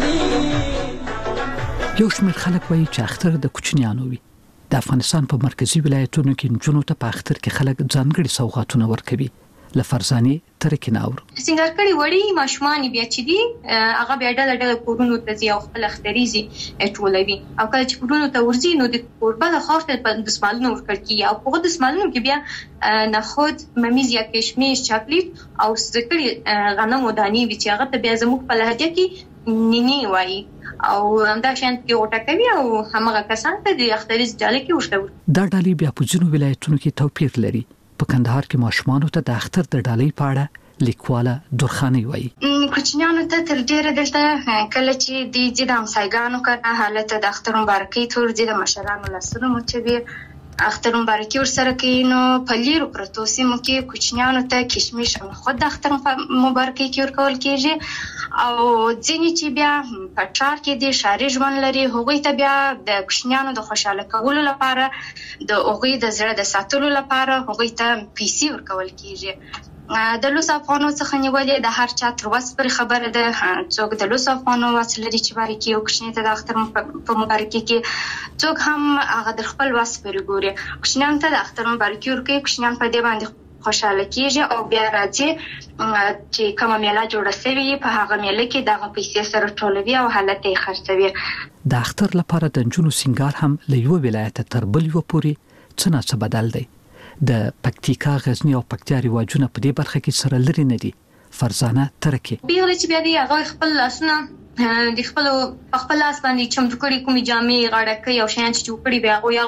Speaker 15: یادېږي.
Speaker 11: یو شمېر خلک وایي چې اختر د کوچنیانو وي. د افغانستان په مرکزي ولایتونو کې نجونو ته په اختر کې خلک ځانګړي سوغاتونه ورکوي. لفرزاني ترکیناور
Speaker 12: سنگار کړي وړي ماشومان بیا چې دي هغه بیا ډله کورونو ته ځي او خپل اختریزي ټولوي، او کله چې کورونو ته ورځي نو د کوربه د خاطر په دسمالونو ورکړ کی او په دسمالونو کې بیا نخود، ممیز یا کشمش، چاکلیټ او سکري غنم او دانی وی چې هغه ته بیا زموږ په لهجه کې نینی وایي او همدا شان کې وټه کوي او همغه کسان ته د اختریز ډالې کې ورته.
Speaker 11: دا ډالې بیا په ځینو ولایتونو کې توپیر لري. په کندهار کې ماشومان ته د اختر د ډالۍ په اړه لیکواله درخاني وایي
Speaker 12: کوچنیانو ته تر ډیره دلته کله چې د همسایګانو کنه حالت د اختر مبارکي تور د مشرانو لاسونو مچوي اختر مبارکي ورسره کوي. نو په لیرو پروتو سیمو کې کوچنیانو ته کشمش او خود د اختر مبارکي کې ورکول کېږي، او ځینې چې بیا په ټار کې د شاري ژوند لري هغوی ته بیا د کوچنیانو د خوشاله کولو لپاره د هغوی د زړه د ساتلو لپاره هغوی ته پیسې ورکول کېږي. د لوس افغانو څخه نیولې د هر چا تر وس پر خبره ده. څوک د لوس افغانو وس لري چې بارکي او کوچنی ته د اختر په مبارکي کې، څوک هم هغه د خپل وس پر ګوري کوچنیان ته د اختر مبارکي ورکوي. کوچنیان په دې باندې خوشاله کیږي او بیا راځي چې کومه میله جوړه شوی په هغه میله کې دغه پیسې سره ټولوي او حالت یې خرڅوي.
Speaker 11: د اختر لپاره د نجونو سنگار هم له یو ولایت تر بل یو پورې څه نه څه بدل دی. د پکتیکا، غزنی او پکتیا رواجونه په دې برخه کې سره لري نه دي. فرزانه ترکي
Speaker 12: بیغله چې بیا دی هغه خپل لاسونه د خپل لاس باندې چمتو کړي کومي جامې غاړه او شیان چې جوړ کړي بیا هغه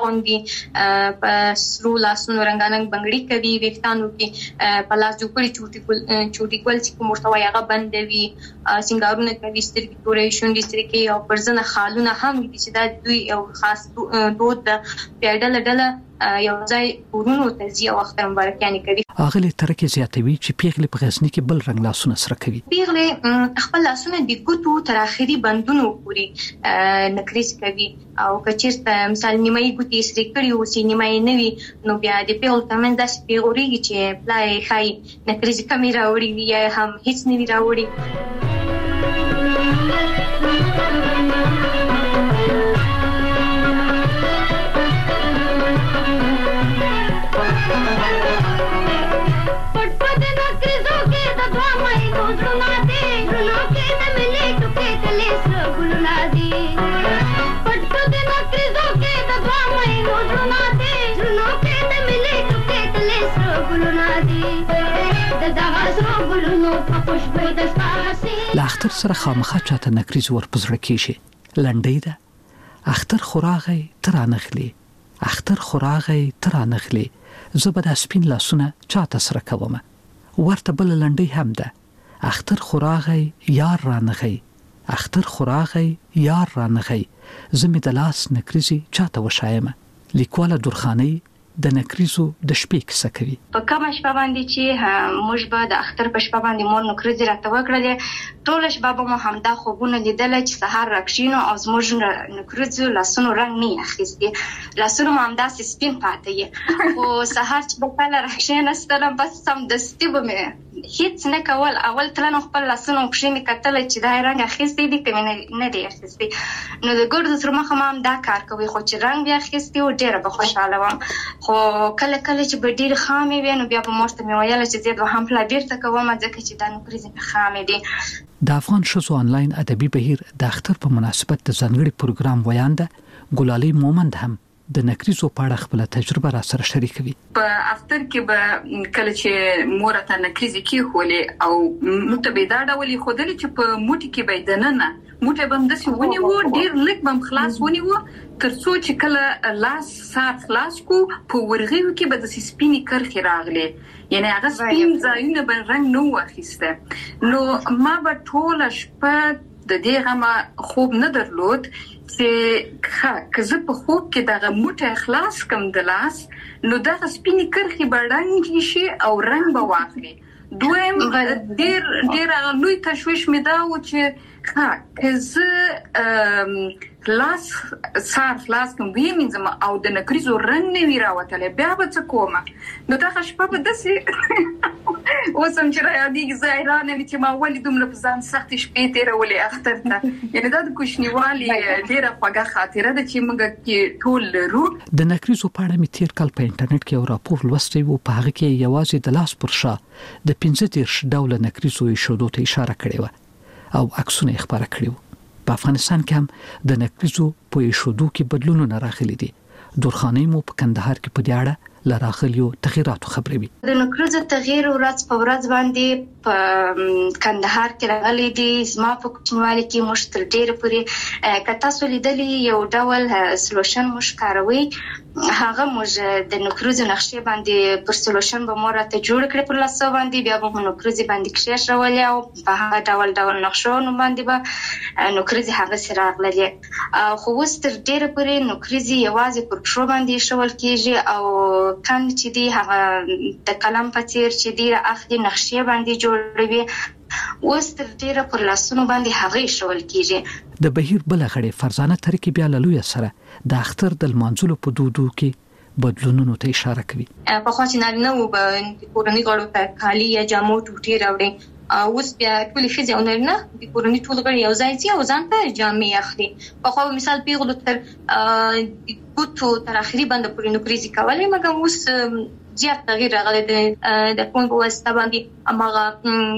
Speaker 12: غوندي په سرو لاسونو رنگاننګ بنگړي کوي، ویښتانو کې په لاس جوړ کړي چوټي کول چې کوم ورته هغه بندوي، سنگارونه کوي، سترګې تورې شونډې سترګې او پرزنه خالونه هم دي چې دا دوی یو خاص دود د پیډل ډله یو ځای ورونو ته ځي او اختر مبارکانه کوي.
Speaker 11: اغلی ترکي زیاتوي چې پیغلې په غزنی کې بل رنگ لاسونه سره کوي.
Speaker 12: پیغلې خپل لاسونه د ګوتو تر اخري بندونو پورې نکریز کوي او کچیرته مثال نیمه ګوتې سری کړي او سي نیمه نه وي نو بیا د پیغل تمن داسې پیغوريږي چې پلای خای نکریز کمی راوړي یا هم هیڅ نه وی راوړي.
Speaker 11: لا اختر سره خامخا چاته نکریز ور پزړه کیږي لنډی ده اختر خوراغی ترانخلی اختر خوراغی ترانخلی زبد سپین لاسونه چاته سره کومه ورته بل لنډی هم ده اختر خوراغی یار رانغی اختر خوراغی یار رانغی زمي د لاس نکریزي چاته وشایمه لیکواله درخاني د نکریزو د شپې کیسه کوي
Speaker 12: په کوم شپه باندې چې موږ به د اختر په شپه باندې مور نکریزي راته وکړلې ټول شپه به مو همدا خوبونه لیدل چې سحر راکښینو او زموږ نکریزو لاسونو رنگ نه اخیستي لاسونو هم همداسې سپین پاتې خو سحر چې په کله راکښیناستم بس سم دستي به مې هیڅ نه کول اول تلنو خپل لاسونو پښې مې کتل چې دا رنگ اخیستي دي که نه دی اخیستي نو د ګردو تر مخه هم دا کار کوي خو چې رنگ بیا اخیستي و ډېره به خوشحاله وم خو کله چې به ډېرې خامې وي نو بیا به مور ته مې ویله چې زه دوهم پلا بیرته کوم ځکه چې دا نکریزې مې خامې دي
Speaker 11: د افغان ښځو آنلاین ادبي بهیر د اختر په مناسبت د ځانګړي پروګرام ویانده ګلالۍ مومند هم د نکریزو په اړه خپل تجربه را سره شریکوي
Speaker 16: په اختر کې به کله چې مور ته نکریزې کیښولې او موږ ته به دا ډول خودلې چې په موټي کې به دننه موټه بم دسي ونی وو ډیر لیک بم خلاص ونی وو ترڅو چې کله لاس سات خلاص کو په ورغیو کې به د سپینی کرخي راغلي یعنی هغه سپین ځایونه به رنگ نو واخیسته نو ما به ټول شپه د دې غما خوب نه درلود چې کزه په خوب کې دغه موټه خلاص کم د لاس نو دغه سپینی کرخي به رنگ شي او رنگ به واخلي دویم ډیر لوی تشویش مې دا و چې کزه خلاص کوم وینځم او د نکریزو رنگ نه وی راوتله بیا به څه کومه نو دا شپه به دسي اوسم چې را یادېږي زایرانه چې ما ولې دومره په ځان سخت شپې تیرولې اختر ته یعنی دا د کوشنیوالي ډیره خوږه خاطره ده چې موږ کې ټول لرو
Speaker 11: د نکریزو په اړه مې تیر کال په انټرنیټ کې یو راپور لوستی و په هغه کې یوازې د لاس پر شا د 15 ډوله نکریزو ایښودو ته اشاره کړې و او عکسونه یې خپاره کړي وو په افغانستان کې هم د نکریزو په ایښودو کې بدلونونه راغلي دي درخانۍ مو په کندهار کې په دې اړه لراغلیو تغیراتو خبروي
Speaker 12: د نکریزو تغییر ورځ په ورځ باندې په کندهار کې راغلي دي زما په کوچنیوالي کې موږ تر ډېره پورې کتا سولیدلې یو ډول سولوشن موږ کاروي هغه موږ د نکریزو نقشې باندې پر سولوشن به مور ته جوړ کړې پر لاسو باندې بیا به نکریزې باندې کښېښولې او په هغه ډول نقشونو باندې به نکریزې هغه سره راغلي خو اوس تر ډېره پورې نکریزې یوازې پر پښو باندې ایښول کېږي او کم چې دی هغه د قلم په څیر چې دی اخلي نقشې باندې جوړوي اوس تر ډیره پر لاسونو باندې هغه شول کیږي
Speaker 11: د بهیر بل غړي فرزانه ترکیب بیا لوی سره د اختر د منځلو په دودو کې بدلونونو ته اشاره کوي
Speaker 12: په خو چې نه و په کورنۍ غړو ته کالی یا جامو ټوټي راوړي اوس بیا ټول خځې او نرنه د کورنۍ ټول غړي یو ځای چې او ځان ته جامې اخلي په خو مثال پیغلو تر ګوتو تر اخري باندې پورې نکریزي کولای مګر اوس زیات تغییر راغلی د فون په واسطه باندې امغه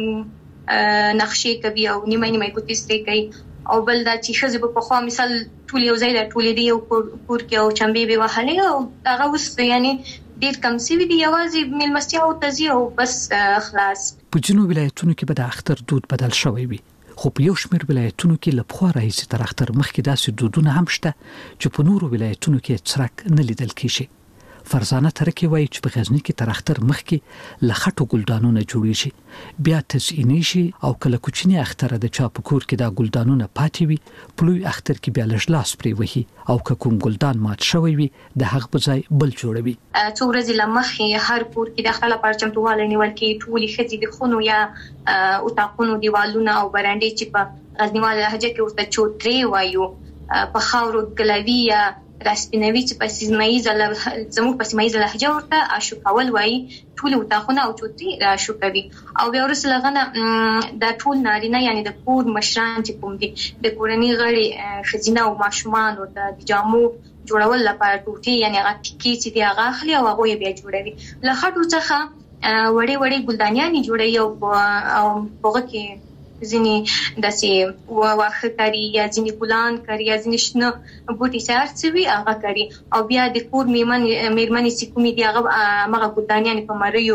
Speaker 12: نقشې کوي او نیمه ګوتې کوي او بل دا چې خځې په خو مثال ټول یو ځای ټول دی یو کور کې او چمبي به وهلې او هغه اوس یعنی ډیر کم سی وی دی یوازې ملمستیا او تزیه او بس خلاص
Speaker 11: په جنوب ولایتونو کې به د اختر دود بدل شوی وي خو په یو شمېر ولایتونو کې له پخوا راهیسې تر اختر مخکې داسې دودونه هم شته چې په نورو ولایتونو کې څرک نه لیدل کیږي فرزانه ترکي وایي چې په غزنی کې تر اختر مخکې له خټو ګلدانونه جوړیږي بیا تزئینی شي او کله کوچنی اختر د چا په کور کې دا ګلدانونه پاتې وي پلوی اختر کې بیا لږ لاس پرې وهي او کوم ګلدان مات شوی وي د هغه په ځای بل جوړوي
Speaker 12: څو ورځې لمخې هر کور کې د خپل پرچمتواله نیول کې ټولې خځې د خونو یا اتاقونو دیوالونه او برانډې چې په غزنیواله لهجه کې ورته چوتري وایو په خاورو ګلوي یا راسپینوي چې په سیمایي زموږ په سیمایي لهجه ورته اشوکول وایي ټول اتاقونه او چوتري اشوکوي او بیا ورسره لغنه د ټول نارینه یعنی د کور مشران چې کوم دي د کورنۍ غړي خزینه او ماشومان او د جامو جوړول لپاره ټوټي یعنی هغه ټکی چې دی هغه اخلي او هغه بیا جوړوي له خټو څخه وړي ګلدانیان جوړي او هغه کې ځینی داسې واخه کاری یا ځینی ګلان کاری یا ځینی شنه بوټي سارڅوي هغه کاری او بیا د کور میرمنې چې کومې دی هغه مغه ګلدانیان په مریو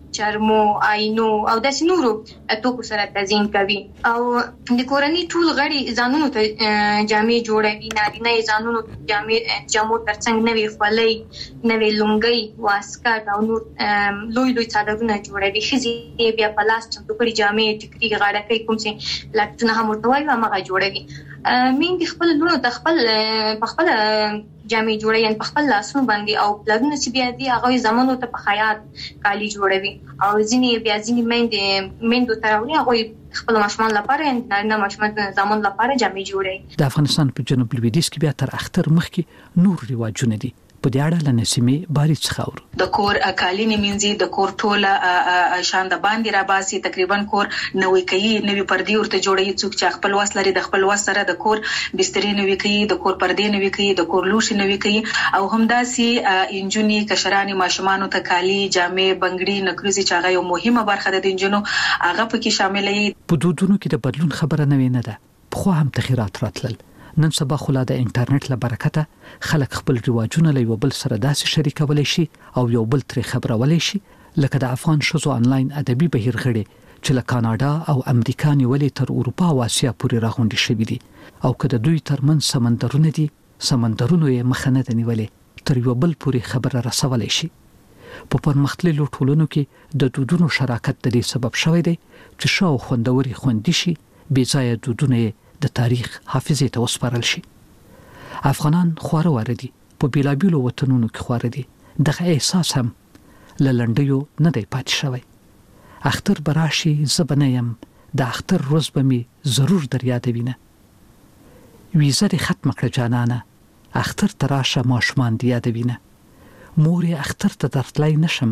Speaker 12: چرمو آینو او داسې نورو توکو سره تزیین کوي او د کورنۍ ټول غړي ځانونو ته جامې جوړوي نارینه ځانونو جامو ترڅنګ نوې خولۍ نوې لونګۍ واسکټ او نور لوی څادرونه جوړوي ښځې بیا په لاس چمتو کړي جامې ټیکري غاړکۍ کوم څه لکټونه هم ورته وایي هغه جوړوي میندې خپل لونو ته خپل جامې جوړي ان په خپل لاسونو باندې او پلګونه چې بیا دي هغه زمونو ته په خیاط کالی جوړوي او ځینې میندو ته راوړي هغه خپل ماشومان لپاره نه ماشومان زمون لپاره جامې جوړي
Speaker 11: د افغانستان په جنوب لویدیځ کې بیا تر اختر مخکې نور رواجونه دي په دې اړه لنسمه باري څخاور
Speaker 14: د کور کالینې منځي د کور ټوله شاند باندې را باسي تقریبا کور نوې کوي نوې پردي ورته جوړي څوک چې خپل واس لري د خپل واس سره د کور بسترې نوې کوي د کور پردې نوې کوي د کور لوشي نوې کوي او همداسي انجونی کشرانی ماشومان ته کالی جامې بنگړي نکریزي چې هغه یو مهمه برخه ده د انجونو هغه پکې شاملې
Speaker 11: په دودونو کې د بدلون خبره نه ده خو هم تغیرات راتلل نن سبا خلا د انټرنیټ له برکته خلک خپل رواجونه له یو بل سره داسې شریکولای شي او یو بل تر خبرولای شي لکه د افغان شوزو انلاین ادبي بهیر غړي چې له کاناډا او امریکا نیولې تر اروپا او اسیا پورې راغونډي شوي دي او کله دوی ترمن سمندرونه دي سمندرونو یې مخنه د نیولې تر یو بل پورې خبره رسولای شي په پرمختللو ټولنو کې د دودونو شراکت د دې سبب شوی دی چې شاو خوندوري خوندي شي بې ځای دودونه د تاریخ حافظه ته وسپارل شي افغانان خواره وردي په بیلابیلو وطنونو کې خواره دي دغه احساس هم لنډیو نه دی پاتې شوی اختر براشي زبنیم د اختر روز به می ضرور در یاد وینه ویزه ختم کړه جانانه اختر تراشه ماشومان دی یاد وینه موري اختر ته درتلای نشم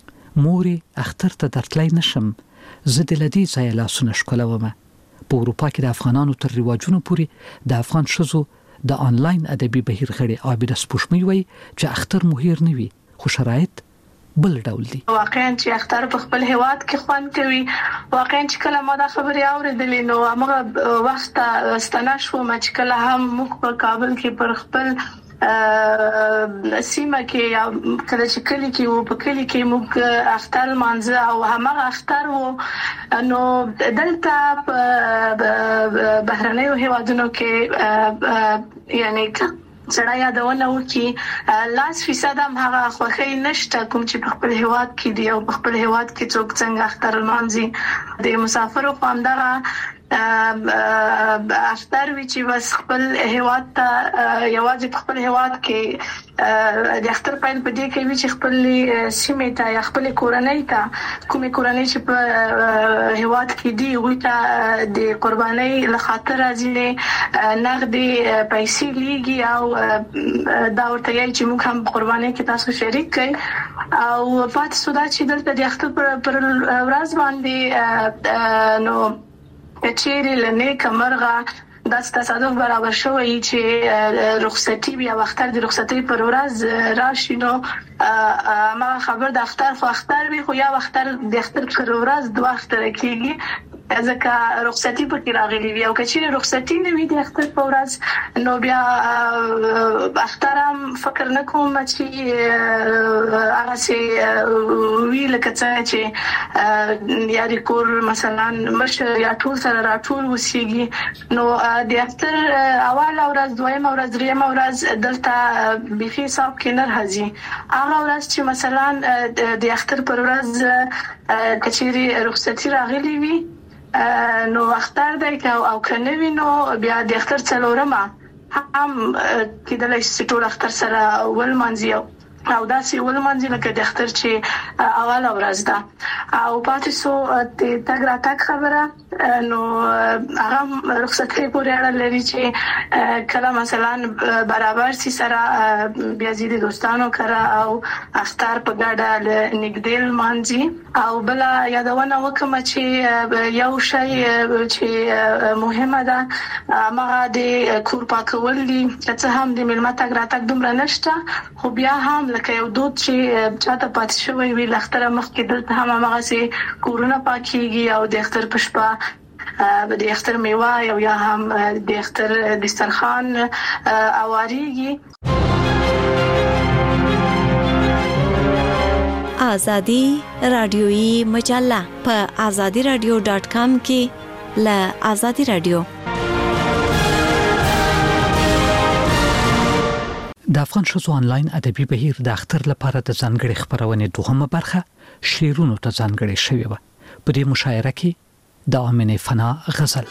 Speaker 11: زه د لدی ځای لاسونه شکلومه په اروپا کې د افغانانو تر رواجونو پورې د افغان شوزو د انلاین ادبي بهیر غړي عابد سپوږمۍ وایي چې اختر مهیر نه وي خو شرایط بل ډول دي
Speaker 13: واقعا چې اختر په خپل هیواد کې خوان کوي واقعا چې کله ما دا خبرې اوریدلې نو هغه وخت ستنه شو چې کله هم موږ په کابل کې پر خپل سیمه کې یا کله چې کلی کې وو په کلی کې موږ اختر مانځه او هغه اختر وو نو دلته په بهرنیو هیوادونو کې یعنی سړی یادونه وکي لاس فیصد هم هغه خوخي نشته کوم چې په خپل هیواد کې دی او په خپل هیواد کې څوک څنګه اختر مانځي د مسافرو په همدغه اختر وی چې بس خپل هیواد ته یوازې خپل هیواد کې د اختر پاین په دې کې چې خپل سیمه ته یا خپل کورنۍ ته کومه کورنۍ چې په هیواد کې دی وته د قربانۍ لخاطر ازینه نغدي پیسې لیږي او دا ورته یې چې موږ هم قربانۍ کې تاسو شریک کړئ او پات سودا چې دلته د اختر پر ورځ باندې نو چیرې لنه کمرغه د تصادف برابر شوی چې رخصتي بیا وختر د رخصتي پر ورځ راشي نو ما خبر د اختر خو اختر وی خو یا وختر د اختر پر ورځ دوه اختر کېږي ځکه رخصتي په کې راغلي وي او کچې رخصتي نه وي د اختر په ورځ نو بیا اخترام فکر نکوم چې هغه سي وی لکه چې یا د کور مثلا مشر یا ټول سره راټول وسیږي نو د اختر اول ورځ دویم ورځ دریم ورځ دلته بيخي صاحب کې نه راځي هغه ورځ چې مثلا د اختر پر ورځ کچېری رخصتي راغلي وي نو اختر دی او کنه وینو بیا د اختر څلورمه هم کېدل شي ټول اختر سره ول منځي او داسې ول منځي لکه د اختر چې اول ورځ ده او پاتې سو د تګ راتګ خبره نو هغه رخصتي پورې اړه لري چې کله مثلا برابر سي سره بیا زیاتې دوستانو کرا او اختر په ګډه نګدل منځي او بل یادونه وکم چې یو شی چې مهمه ده ما د کور پاکول دي چې هم د ملمت تګ راتګ دومره نشته خو بیا هم لکه یو دود چې چاته پاتې شوی وي لختره مخکې دلته هم هغه سي کورونه پاکيږي او د اختر پښپا د اختر میوه او یا هم د اختر دسترخوان اواريږي
Speaker 17: ازادي رادیويي مجله په azadiradio.com کې له ازادي رادیو.
Speaker 11: د افغان شوزو انلاین ادبي بهیر د اختر لپاره د ځانګړي خبرونه دوهمه برخه شعرونو ته ځانګړي شوی و. په دې مشاعره کې د امینه فنا غزل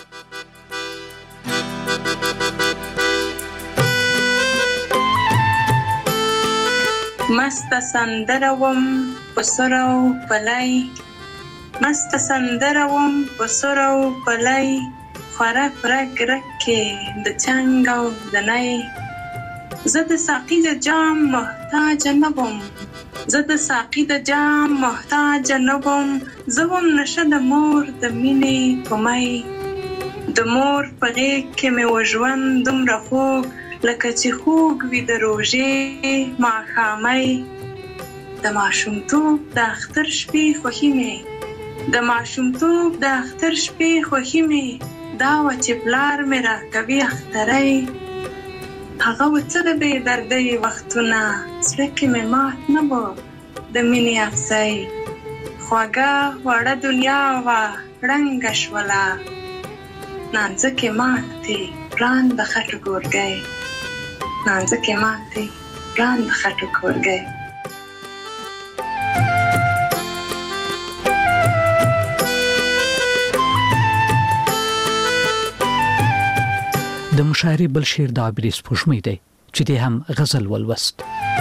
Speaker 18: مست سندروم پسرو پلای مست سندروم پسرو پلای خرف رک رکه د چنګو دنای زه د ساقي د جام محتاج نبم زه د ساقي د جام محتاج نبم زه هم نشه د مور د مینې پمای د مور په غېږ کې مې وژوند دومره خوږ لکه چې خوږ وي د روژې ماښامۍ د ماشومتوب د اختر شپې خوښي مې د ماشومتوب د اختر شپې خوښي مې دا وه چې پلار مې راکوي اخترۍ هغه و څه د بې دردۍ وختونه زړه کې مې مات نه و د مینې افسۍ خوږه وړه دنیا وه ړنګه شوله نانځکې ماتې پران د خټو ګورګۍ نانځکې ماتې پران د خټو ګورګۍ
Speaker 11: د مشاعرې بل شعر د عابدي سپوږمۍ دی چې دې هم غزل ولوست.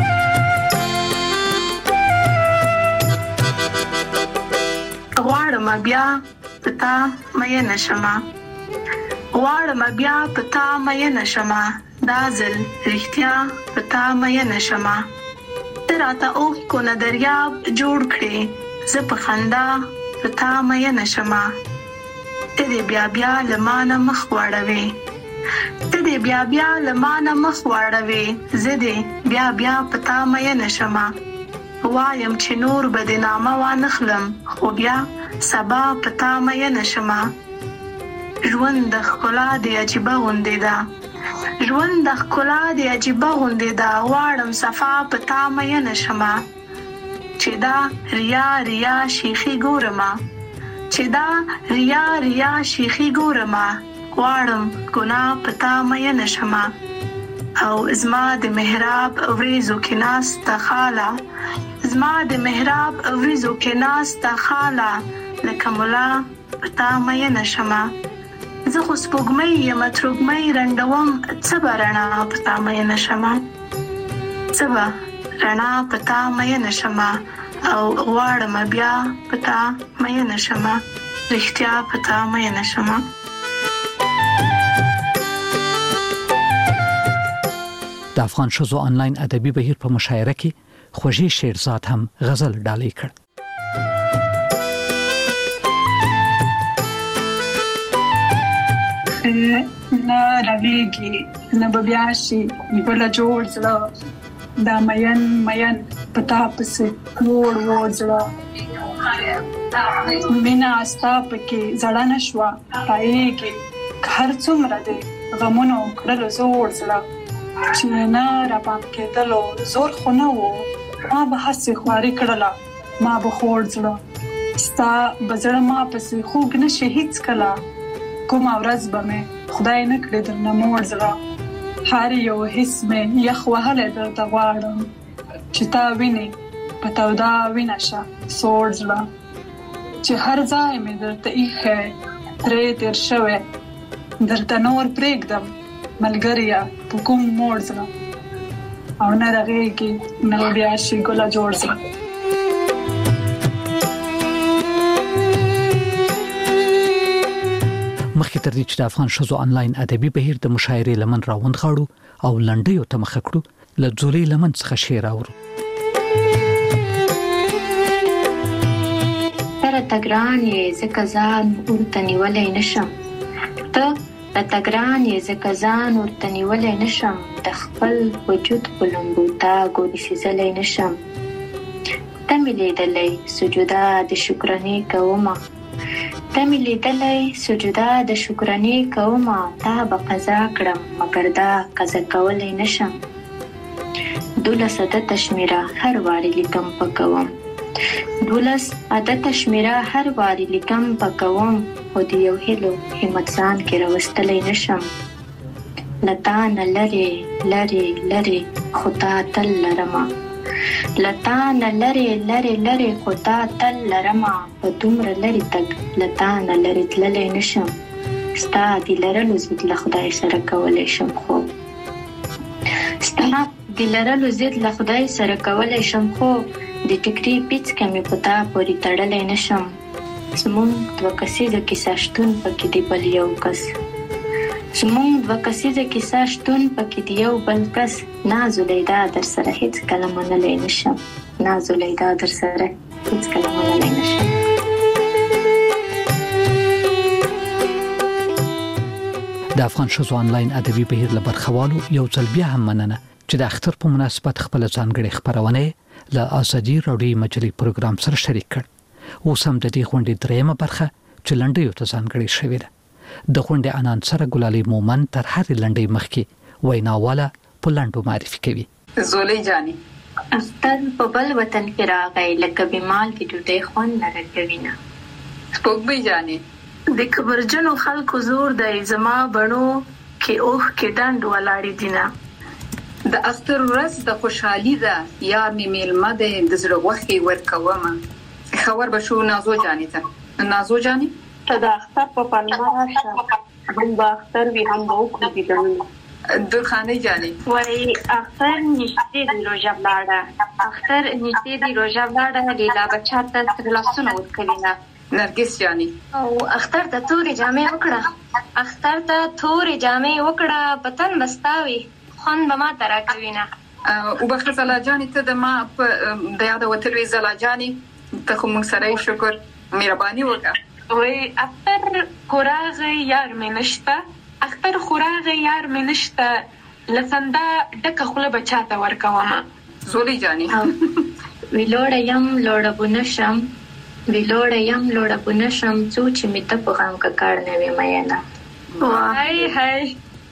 Speaker 13: غواړم بیا پتا مې نشما غواړم بیا پتا مې نشما دا ځل رښتیا پتا مې نشما تراته اوه کو نه دریاب جوړ کړي زه په خندا پتا مې نشما ته دې بیا لمانه مخ واړوي ته دې بیا لمانه مخ واړوي زه دې بیا پتا مې نشما وایم چې نور به د نامه وانخلم خو بیا سبا پتا مې نشما ژوند د ښکلا دی عجیبه غوندې ده ژوند د ښکلا دی عجیبه غوندې ده غواړم صفا پتا مې نشما چې دا ریا شیخي ګورما چې دا ریا شیخي ګورما غواړم ګناه پتا مې نشما او زما د محراب وریزو کې ناسته خاله زما د محراب وریزو کې ناسته خاله لکه ملا پتا مې نشما زه خو سپوږمۍ یم تروږمۍ رنډوم څه به رڼا پتا مې نشما څه به رڼا پتا مې نشما او غواړم بیا پتا مې نشما رښتیا پتا مې نشما.
Speaker 11: د افغان شوزو انلاین ادبي بهیر په مشاعره کې خوږی شعرزاد هم غزل ډالۍ کړ.
Speaker 19: نه راویږي نه به بیا شي ګله جوړ زړه دا مین پتا پسې وړ زړه مینا ستا پکې زړه نشوه پایېږي هر څومره دی غمونو کړلو زوړ زړه چې نه را پام کېدلو زور خو نه و ما به هسې خواري کړله ما به خوړ زړه ستا به زړه ما پسې خوږ نشي هیڅ کله کومه ورځ به مې خدای نه کړي درنه موړ زړه هر یو حس مې یخ وهلی درته غواړم چې تا وینې په توده وینه شه سوړ زړه چې هر ځای مې درته ایښی ترې تېر شوی درته نور پرېږدم ملګریه په کوم موړ زړه او نه رغېږي نه بیا شي ګله جوړ زړه.
Speaker 11: مخکې تر دې چې د افغان شوزو انلاین ادبي بهیر د مشاعرې لمن راوند غاړو او لنډیو ته مخه کړو له ځولې لمن څخه شعر اورو.
Speaker 20: راته ګران یې ځکه ځان ورته نیولی نشم ته راته ګران یې ځکه ځان ورته نیولی نشم د خپل وجود په لمبو ته ګورې سیزلی نشم ته مې لیدلی سجوده د شکرانې کومه ته مې لیدلی سجوده د شکرانې کومه تا به قضا کړم مګر دا قضا کولی نشم 12 عدده شمیره هر وارې لیکم پکوم 12 عادت شمیره هر واری لیکم پکوم خو د یو هیلو همت ځان کې راوستلی نشم لتا نه لرې لرې لرې خو تا تل لرمه لتا نه لرې لرې لرې خو تا تل لرمه په دومره لرې تګ لتا نه لرې تللی نشم ستا د لرلو ضد له خدای سره کولی شم خو ستا د لرلو ضد له خدای سره کولی شم خو د ټکري پیڅکه مې په تا پورې تړلی نشم زموږ 2 کسیزه کیسه شتون پکې دی بل یو کس زموږ 2 کسیزه کیسه شتون پکې دی یو بل کس نازولیدا در سره هیڅ کله منلی نشم نازولیدا در سره هیڅ کله منلی نشم
Speaker 11: د افغان ښځو آنلاین ادبي بهیر له برخوالو یو ځل بیا هم مننه چې د اختر په مناسبت خپل ځانګړي خبرونه له ازادي راډیو مجلې پروګرام سره شریک کړ. اوس هم د دې غونډې دریمه برخه چې لنډیو ته ځانګړې شوې ده. د غونډې انانسره ګلالي مومن تر هرې لنډۍ مخکې ویناواله په لنډو معرفي کوي.
Speaker 16: زولۍ جاني
Speaker 20: اختر په بل وطن کې راغی لکه بیمال کې ډوډۍ خوند نه راکوي نه.
Speaker 16: سپوږمۍ جاني
Speaker 13: د کبرجنو خلکو زور دی زما بڼو کې اوښ کې ډنډ ولاړې دي نه.
Speaker 16: د اختر ورځ د خوشحالي ده یار مې میلمه دی د زړه غوښې ورکومه. خبر به شو نازو جاني ته. نازو جاني
Speaker 12: ته د اختر په پلمه راشه هم به اختر وي هم به وکړو دیدنونه.
Speaker 16: درخانۍ جاني
Speaker 12: وایي اختر نږدې دی روژه ولاړه اختر نږدې دی روژه ولاړه لیلا بچا ته سره لاسونه ورکوي نه.
Speaker 16: نرګس جاني
Speaker 12: او اختر ته تورې جامې وکړه اختر ته تورې جامې وکړه بتن بستاوي خوند به ما ته راکوي نه.
Speaker 16: وبخښه زلا جاني ته د ما د یاده وتلوي زلا جاني ته خو موږ سره شکر مهرباني وکړه.
Speaker 19: وای اختر خوراغه یار مې نشته اختر خوراغه یار مې نشته لسنده ډکه خوله بچا ته ورکومه.
Speaker 16: زولۍ جاني
Speaker 20: ویلوړه یم لوړه بنشم ویلوړه یم لوړه بنشم څو چې می ته په غم کا کار نه وي مېنه.
Speaker 19: وای هاي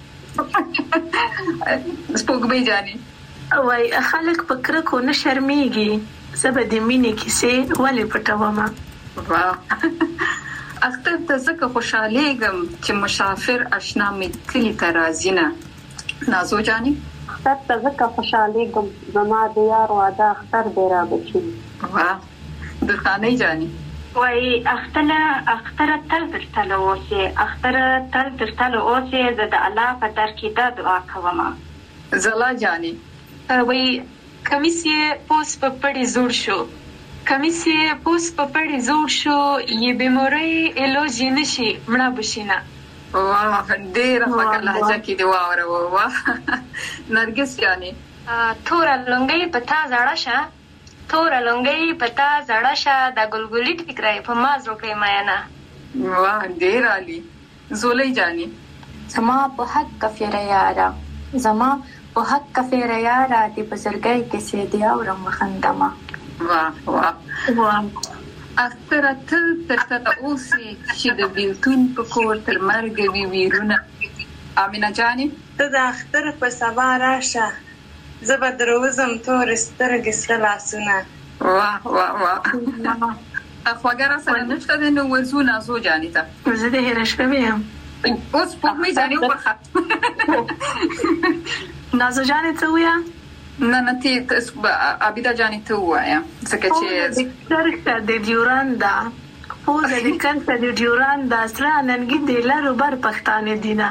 Speaker 16: سپوږمۍ جاني
Speaker 13: وای خلک په کرکو نه شرمېږي زبر د مینې کیسې ولې پټومه.
Speaker 16: واه اختر ته زکه خوشالېږم چې مسافر آشنا مې کلی ته راځي نه. نازو جاني
Speaker 12: اختر ته زکه خوشالېږم زما د یار واده اختر دی را بچي.
Speaker 16: واه درخانۍ جاني
Speaker 12: وای اختر تل درتل اوسه اختر تل درتل اوسه زه د الله په در کې دا دعا کوم.
Speaker 16: زلا جاني
Speaker 19: وای کمیس یې پوس په پړې زوړ شو کمیس یې پوس په پړې زوړ شو یې بیموري الوجی نشي مړه بشینه.
Speaker 16: واه ډېر په لهجه کې دی واوره. واه نرګس جاني
Speaker 12: تور لنګي پتا زړه شه تور لنګي پتا زړه شه د ګلګلي ټکرای په ماز وکي مېنه.
Speaker 16: واه ډېر عالی. زولۍ جاني
Speaker 20: زما په حق کفیره یاره زما په حق کفیره یاره د بزرګۍ کې سي دی او رمخندمه.
Speaker 16: واه واه اختر تل تر اوسې چې د بیلتون په کور تر مرګ وی ویرونه. امینا جاني
Speaker 18: ته د اختر په سبا راشه زبر دروزم تور سترګې سره لاسونه.
Speaker 16: واه واه واه خواږه سره نشته نو ورزو نازو جاني ته
Speaker 13: زه د هر شپه یم
Speaker 16: اوس په مې جاني وخت
Speaker 13: نازو جاني ته ویا
Speaker 16: نه ته عبیده جاني ته وایا ځکه چې
Speaker 13: درکته د ډیوراندا پوزه د کنته د ډیوراندا سره ننګي د لارو بر پښتانه دینه.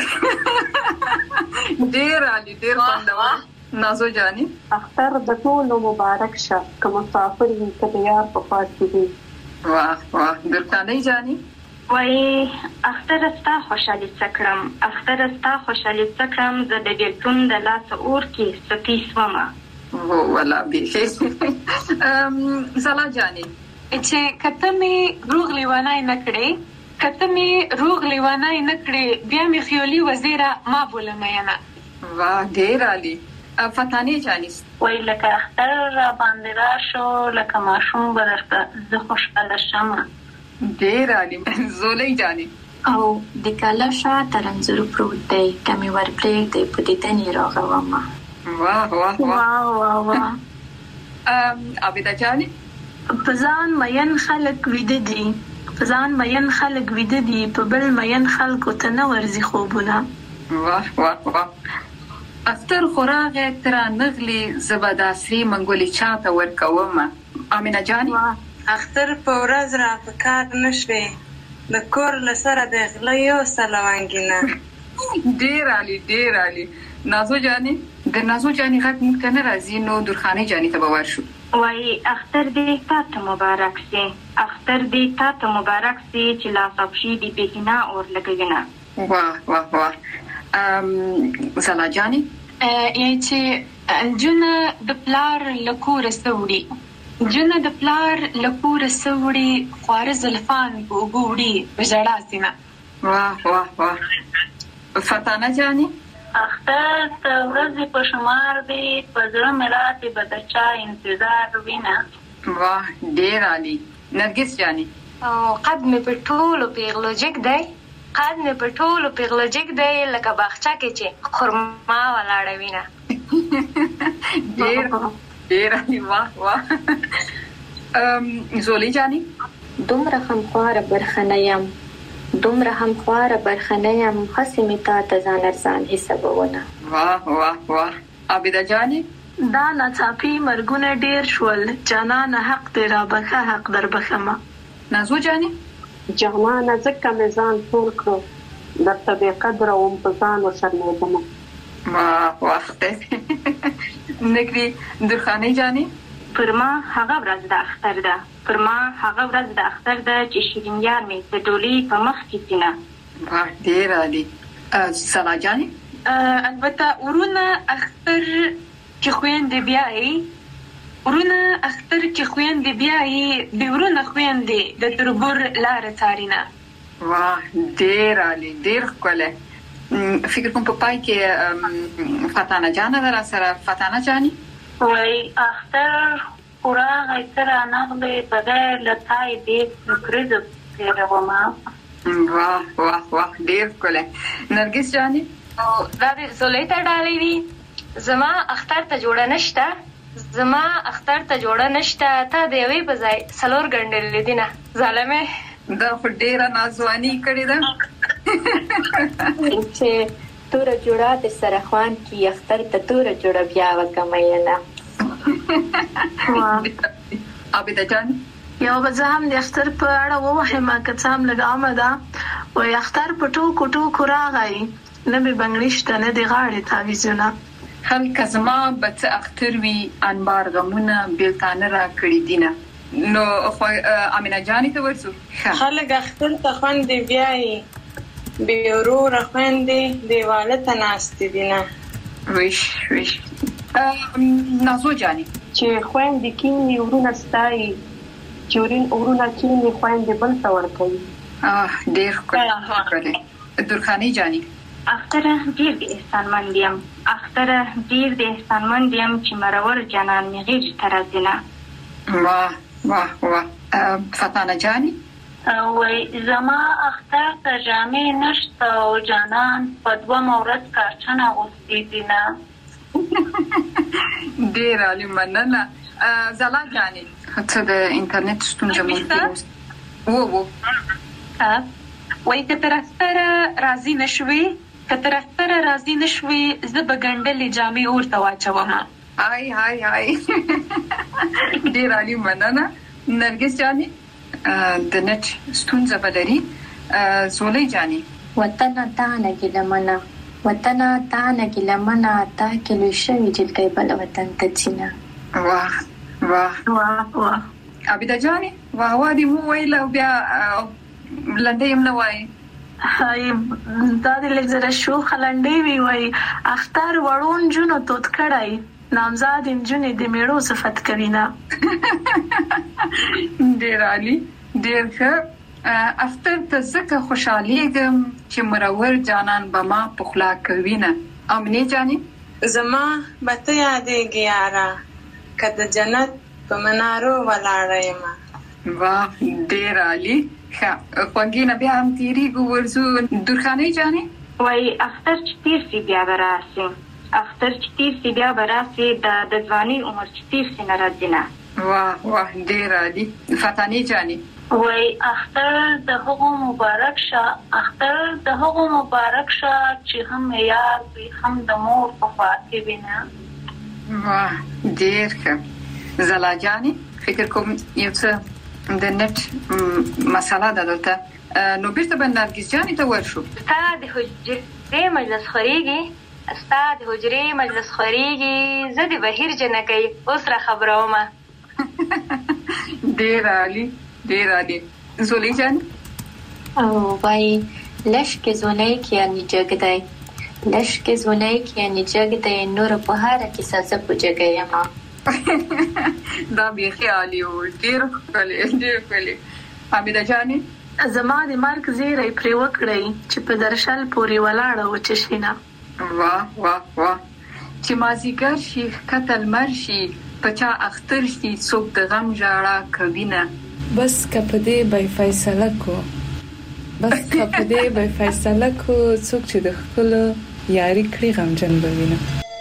Speaker 16: ډیر عالی ډیر خوندور. نازو جاني
Speaker 12: اختر د ټولو مبارک شه که مسافر وي که د یار په خوا کې وي.
Speaker 16: واه واه درخانۍ جاني
Speaker 12: وای اختر ستا خوشالي څکړم اختر ستا خوشالي څکړم زه د بیلتون د لاس اور کې ستی سومه.
Speaker 16: ولا بیخي زلا جاني
Speaker 19: چې کته می روغ لیوانای نکړي کته می روغ لیوانای نکړي بیا می خیالي وزیره ما بوله مېنه.
Speaker 16: واه ډیر عالی. فتانې جاني
Speaker 12: وای لکه اختر را باندې راشو لکه ماشوم برسته زه خوشاله شم.
Speaker 16: ډیر عالی. زولۍ جاني
Speaker 20: او د کاله شاته رنځور پروت دی کمی ورپرېږ دی په دیدنې راغومه.
Speaker 16: واه واه
Speaker 13: واه واه
Speaker 16: عبیده جاني
Speaker 13: پزان مین خلک ویده دي پزان مین خلک ویده دي په بل مین خلکو ته نه ورځي خوبونه.
Speaker 16: واه واه واه. اختر خوراغه تر نغلی زبداسری منګولي چاته ورکوم. امینه جان
Speaker 18: اختر په ورځ را پکار نشوي د کور لسره د غلیو سلوانګینه.
Speaker 16: ډیر علی نازو جانی د نازو جانی غږ مونږ ته نه راځي نو درخانه جانی ته باور شو.
Speaker 12: وای اختر دې تاسو مبارک سي اختر دې تاسو مبارک سي چې لا صبشي دې بهینا اور لګینا.
Speaker 16: واه واه واه. زلا جانی
Speaker 12: یعنی چې جنه د پلار لکور سوړي جنه د پلار لکور سوړي خوار زلفان وګوري بجړا سینا.
Speaker 16: واه واه واه. فتانه جانی
Speaker 12: اختر ته ورځې په شمار دی په زړه مې راتې به د چا انتظار وینه.
Speaker 16: واه ډېر عالي. نرګس جاني
Speaker 12: قد مې په ټولو پیغلو جګ دی لکه باغچه کې چې خرما ولاړه وینه.
Speaker 16: ډېر عالي. واه واه. زولي جاني
Speaker 20: دومره همخواره برخنه یم خاصه می تا ته ځان ارزان حسابونه.
Speaker 16: واه واه واه. عابده جاني
Speaker 13: دا ناڅاپي مرګونه ډیر شول جانان حق دې را بخه حق در بخمه.
Speaker 16: نازو جاني
Speaker 21: جهانه ځکه مې ځان ټول کړو درته بې قدره وم په ځان وشرمېدمه.
Speaker 16: واه واه. نګري درخانه جاني
Speaker 12: پر ما هغه ورځ د اختر ده چې شیرین یار مې د ډولۍ په مخ کې سینه.
Speaker 16: واه ډېر عالي. سلا جاني
Speaker 12: البته ورونه اختر چې خويندې بیاي د ورونه خويندې د تربور لار تارینه.
Speaker 16: واه ډېر عالي. ډېر ښکلی. فکر کوم په پای کې فتانه جانه در سره. فتانه جاني
Speaker 12: وای اختر خوراغه تر نغله بغیر لتای دې کړو پیروما.
Speaker 16: واه واه واه. ډېر ښکلی. نرګس جاني
Speaker 12: دا د زولیته ډالې دي. زما اختر ته جوړه نشته تا د یوې په ځای سلور ګنډلې دي نه ظالمه.
Speaker 16: دا خو ډېره نازواني کړې ده
Speaker 20: چې تور جوړه د سرخوان کی اختر ته تور جوړه بیا وکمینه.
Speaker 16: عابده جان
Speaker 13: یو بزام د اختر په اړه ووهمه کڅام لګامه ده و اختر په ټوکو راغی نه به بنگلیشته نه دی غاړې تعویذونه.
Speaker 16: خلک زما بچ اختر وی انبار غمونه بیلتانه را کړی دینه. نو امینه جانی ته ورسو.
Speaker 18: خلک اختر ته خوندې بیاي به ورور خوندې دیواله ته ناست دینه.
Speaker 16: ویش. نازو جانی
Speaker 21: چې خويندې کینی ورونه ستای چورین ورونه کینی خويندې بل څه ورکوي.
Speaker 16: ډېر ښکلی. درخانه جانی
Speaker 12: اختر ډیر د احسانمند یم چې مرور جانان می غیږ ته راځینه.
Speaker 16: واه واه واه. فتانه جانی
Speaker 12: وای زما اختر ته جامې نشته او جانان په دوه ورځ کارچن اغوستې دینه.
Speaker 16: ډېر عالي. مننه. زلا جانی څه د انټرنیټ ستونزه مونږ وو
Speaker 12: وای که تر اختر راضي نشوي زه به ګنډلې جامې اورته واچوم.
Speaker 16: هاي. ډېر عالي. مننه. نرګس جانی د نت ستونزه بدري. زولي جانی
Speaker 20: وطن تانه ګلمنه تا کلو شوی جلګي بل وطن ته چینه.
Speaker 16: واه واه. عابده جانی واه دې مو ویل بیا لنډه يم نه وای.
Speaker 13: دا د لږه شو خلنډې وی وای اختر وړون جنو توت کړای نامزاد انجونې د میړو صفت کوي نه.
Speaker 16: ډېر عالي. ډېر ښه. اختر ته ځکه خوشحالېږم چې مرور جانان به ما پخلا کوي نه. امینه جانی
Speaker 18: زما به ته یادېږي یاره که د جنت په منارو ولاړه یم.
Speaker 16: واه ډېر عالي. ښه خوږې نه بیا هم تېرېږو ورځو. درخانه جانې
Speaker 12: وای اختر چې تېر سي بیا به راسي د ځواني عمر چې تېر سي نه راځي نه.
Speaker 16: واه واه ډیر عالی فتانی جانی
Speaker 13: وای اختر د هغو مبارک شه چې هم یار وي هم د مور په خوا کې وینه.
Speaker 16: واه ډیر ښه زلا جانی فکر کوم یو څه د نت مساله ده دلته نو بیرته به نرګس جانی ته ورشو.
Speaker 12: استاد حجرې مجلس خوريږي زه د بهیر جنکې اوس را خبرومه.
Speaker 16: ډیر عالی زولی جان
Speaker 20: او وای لشکې زولای کې یعنی جګدای نور په هر کې سزا پوجګای ما.
Speaker 16: دا به خیالي او ډیر کلی حمیده جانی
Speaker 13: زما د مرګ زیری پرې وکړی چې په درشل پوري ولاړه و چې شینه.
Speaker 16: واه چې مازیګر شي قتل مرشي پچا اختر شي څوک د غم ژړا کوي نه.
Speaker 3: بس کپدې به فیصله کو څوک چې د خپل یاري کړی غمجن بوینه.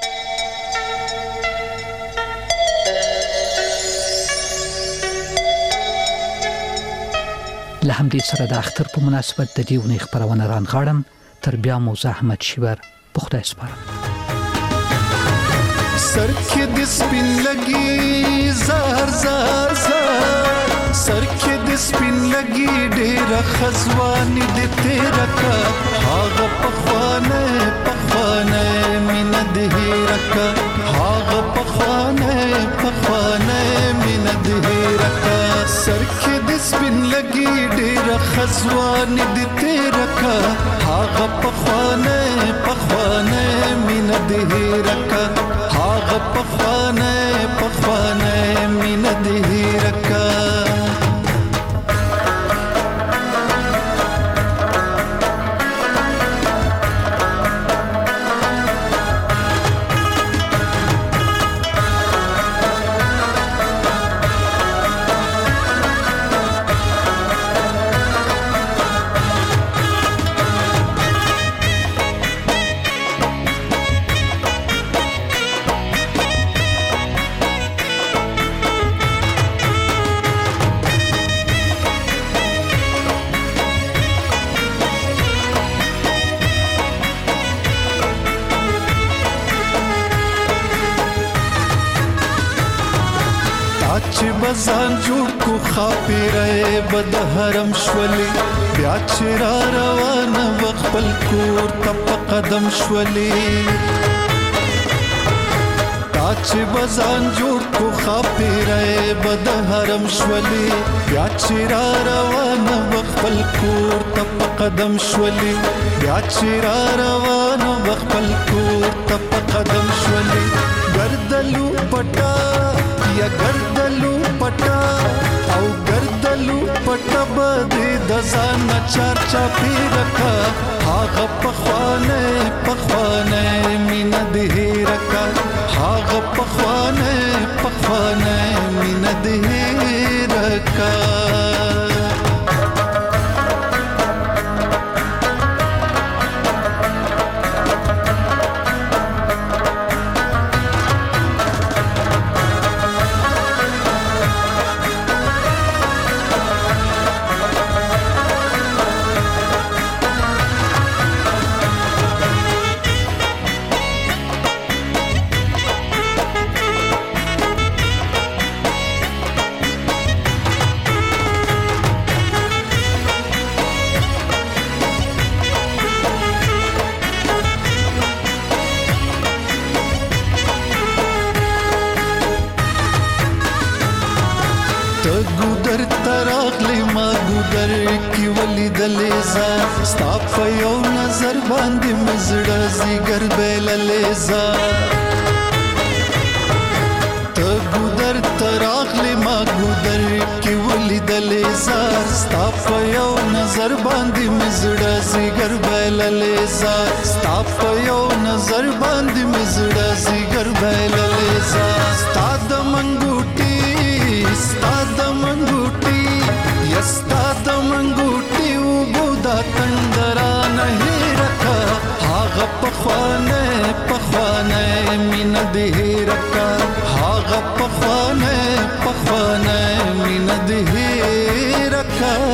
Speaker 11: له همدې سره د اختر په مناسبت د دې ونې خبرونه رانغاړم. تر بیا مو زحمت شیبر په خدای سپارم.
Speaker 15: سر کې د سپین لګي زار سر کې د سپین لګي ډېر خزوان دې تیرا کا هاغه پخوانه مين دې رکا هاغه پخوانه مين دې رکا سر کې د سپین لګي ډېر خزوان دې تیرا کا هاغه پخوانه مين دې رکا هاغه پخوانه مين دې رکا. چې بزان جوړ کو خاپیره بد حرم شولي بیا چې را روان وخپل کور تپ قدم شولي چې بزان جوړ کو خاپیره بد حرم شولي بیا چې را روان وخپل کور تپ قدم شولي بیا چې را روان وخپل کور تپ قدم شولي ګردلو پټا یا ګردلو پټا او ګردلو پټا بده د ځان چار چا پیرکا هاغه پخوانه مين دې رکا هاغه پخوانه مين دې رکا. ستا په یو نظر باندې مزړه زیګر بیللیزا ته ګودر تراغلی ما ګودر کې ولیدلیزا ستا په یو نظر باندې مزړه زیګر بیللیزا ستا په یو نظر باندې مزړه زیګر بیللیزا ستا د منګوټي یستا د منګوټي دا تندرا نه رکا هاغه پخوانه مين دې رکا هاغه پخوانه ښکار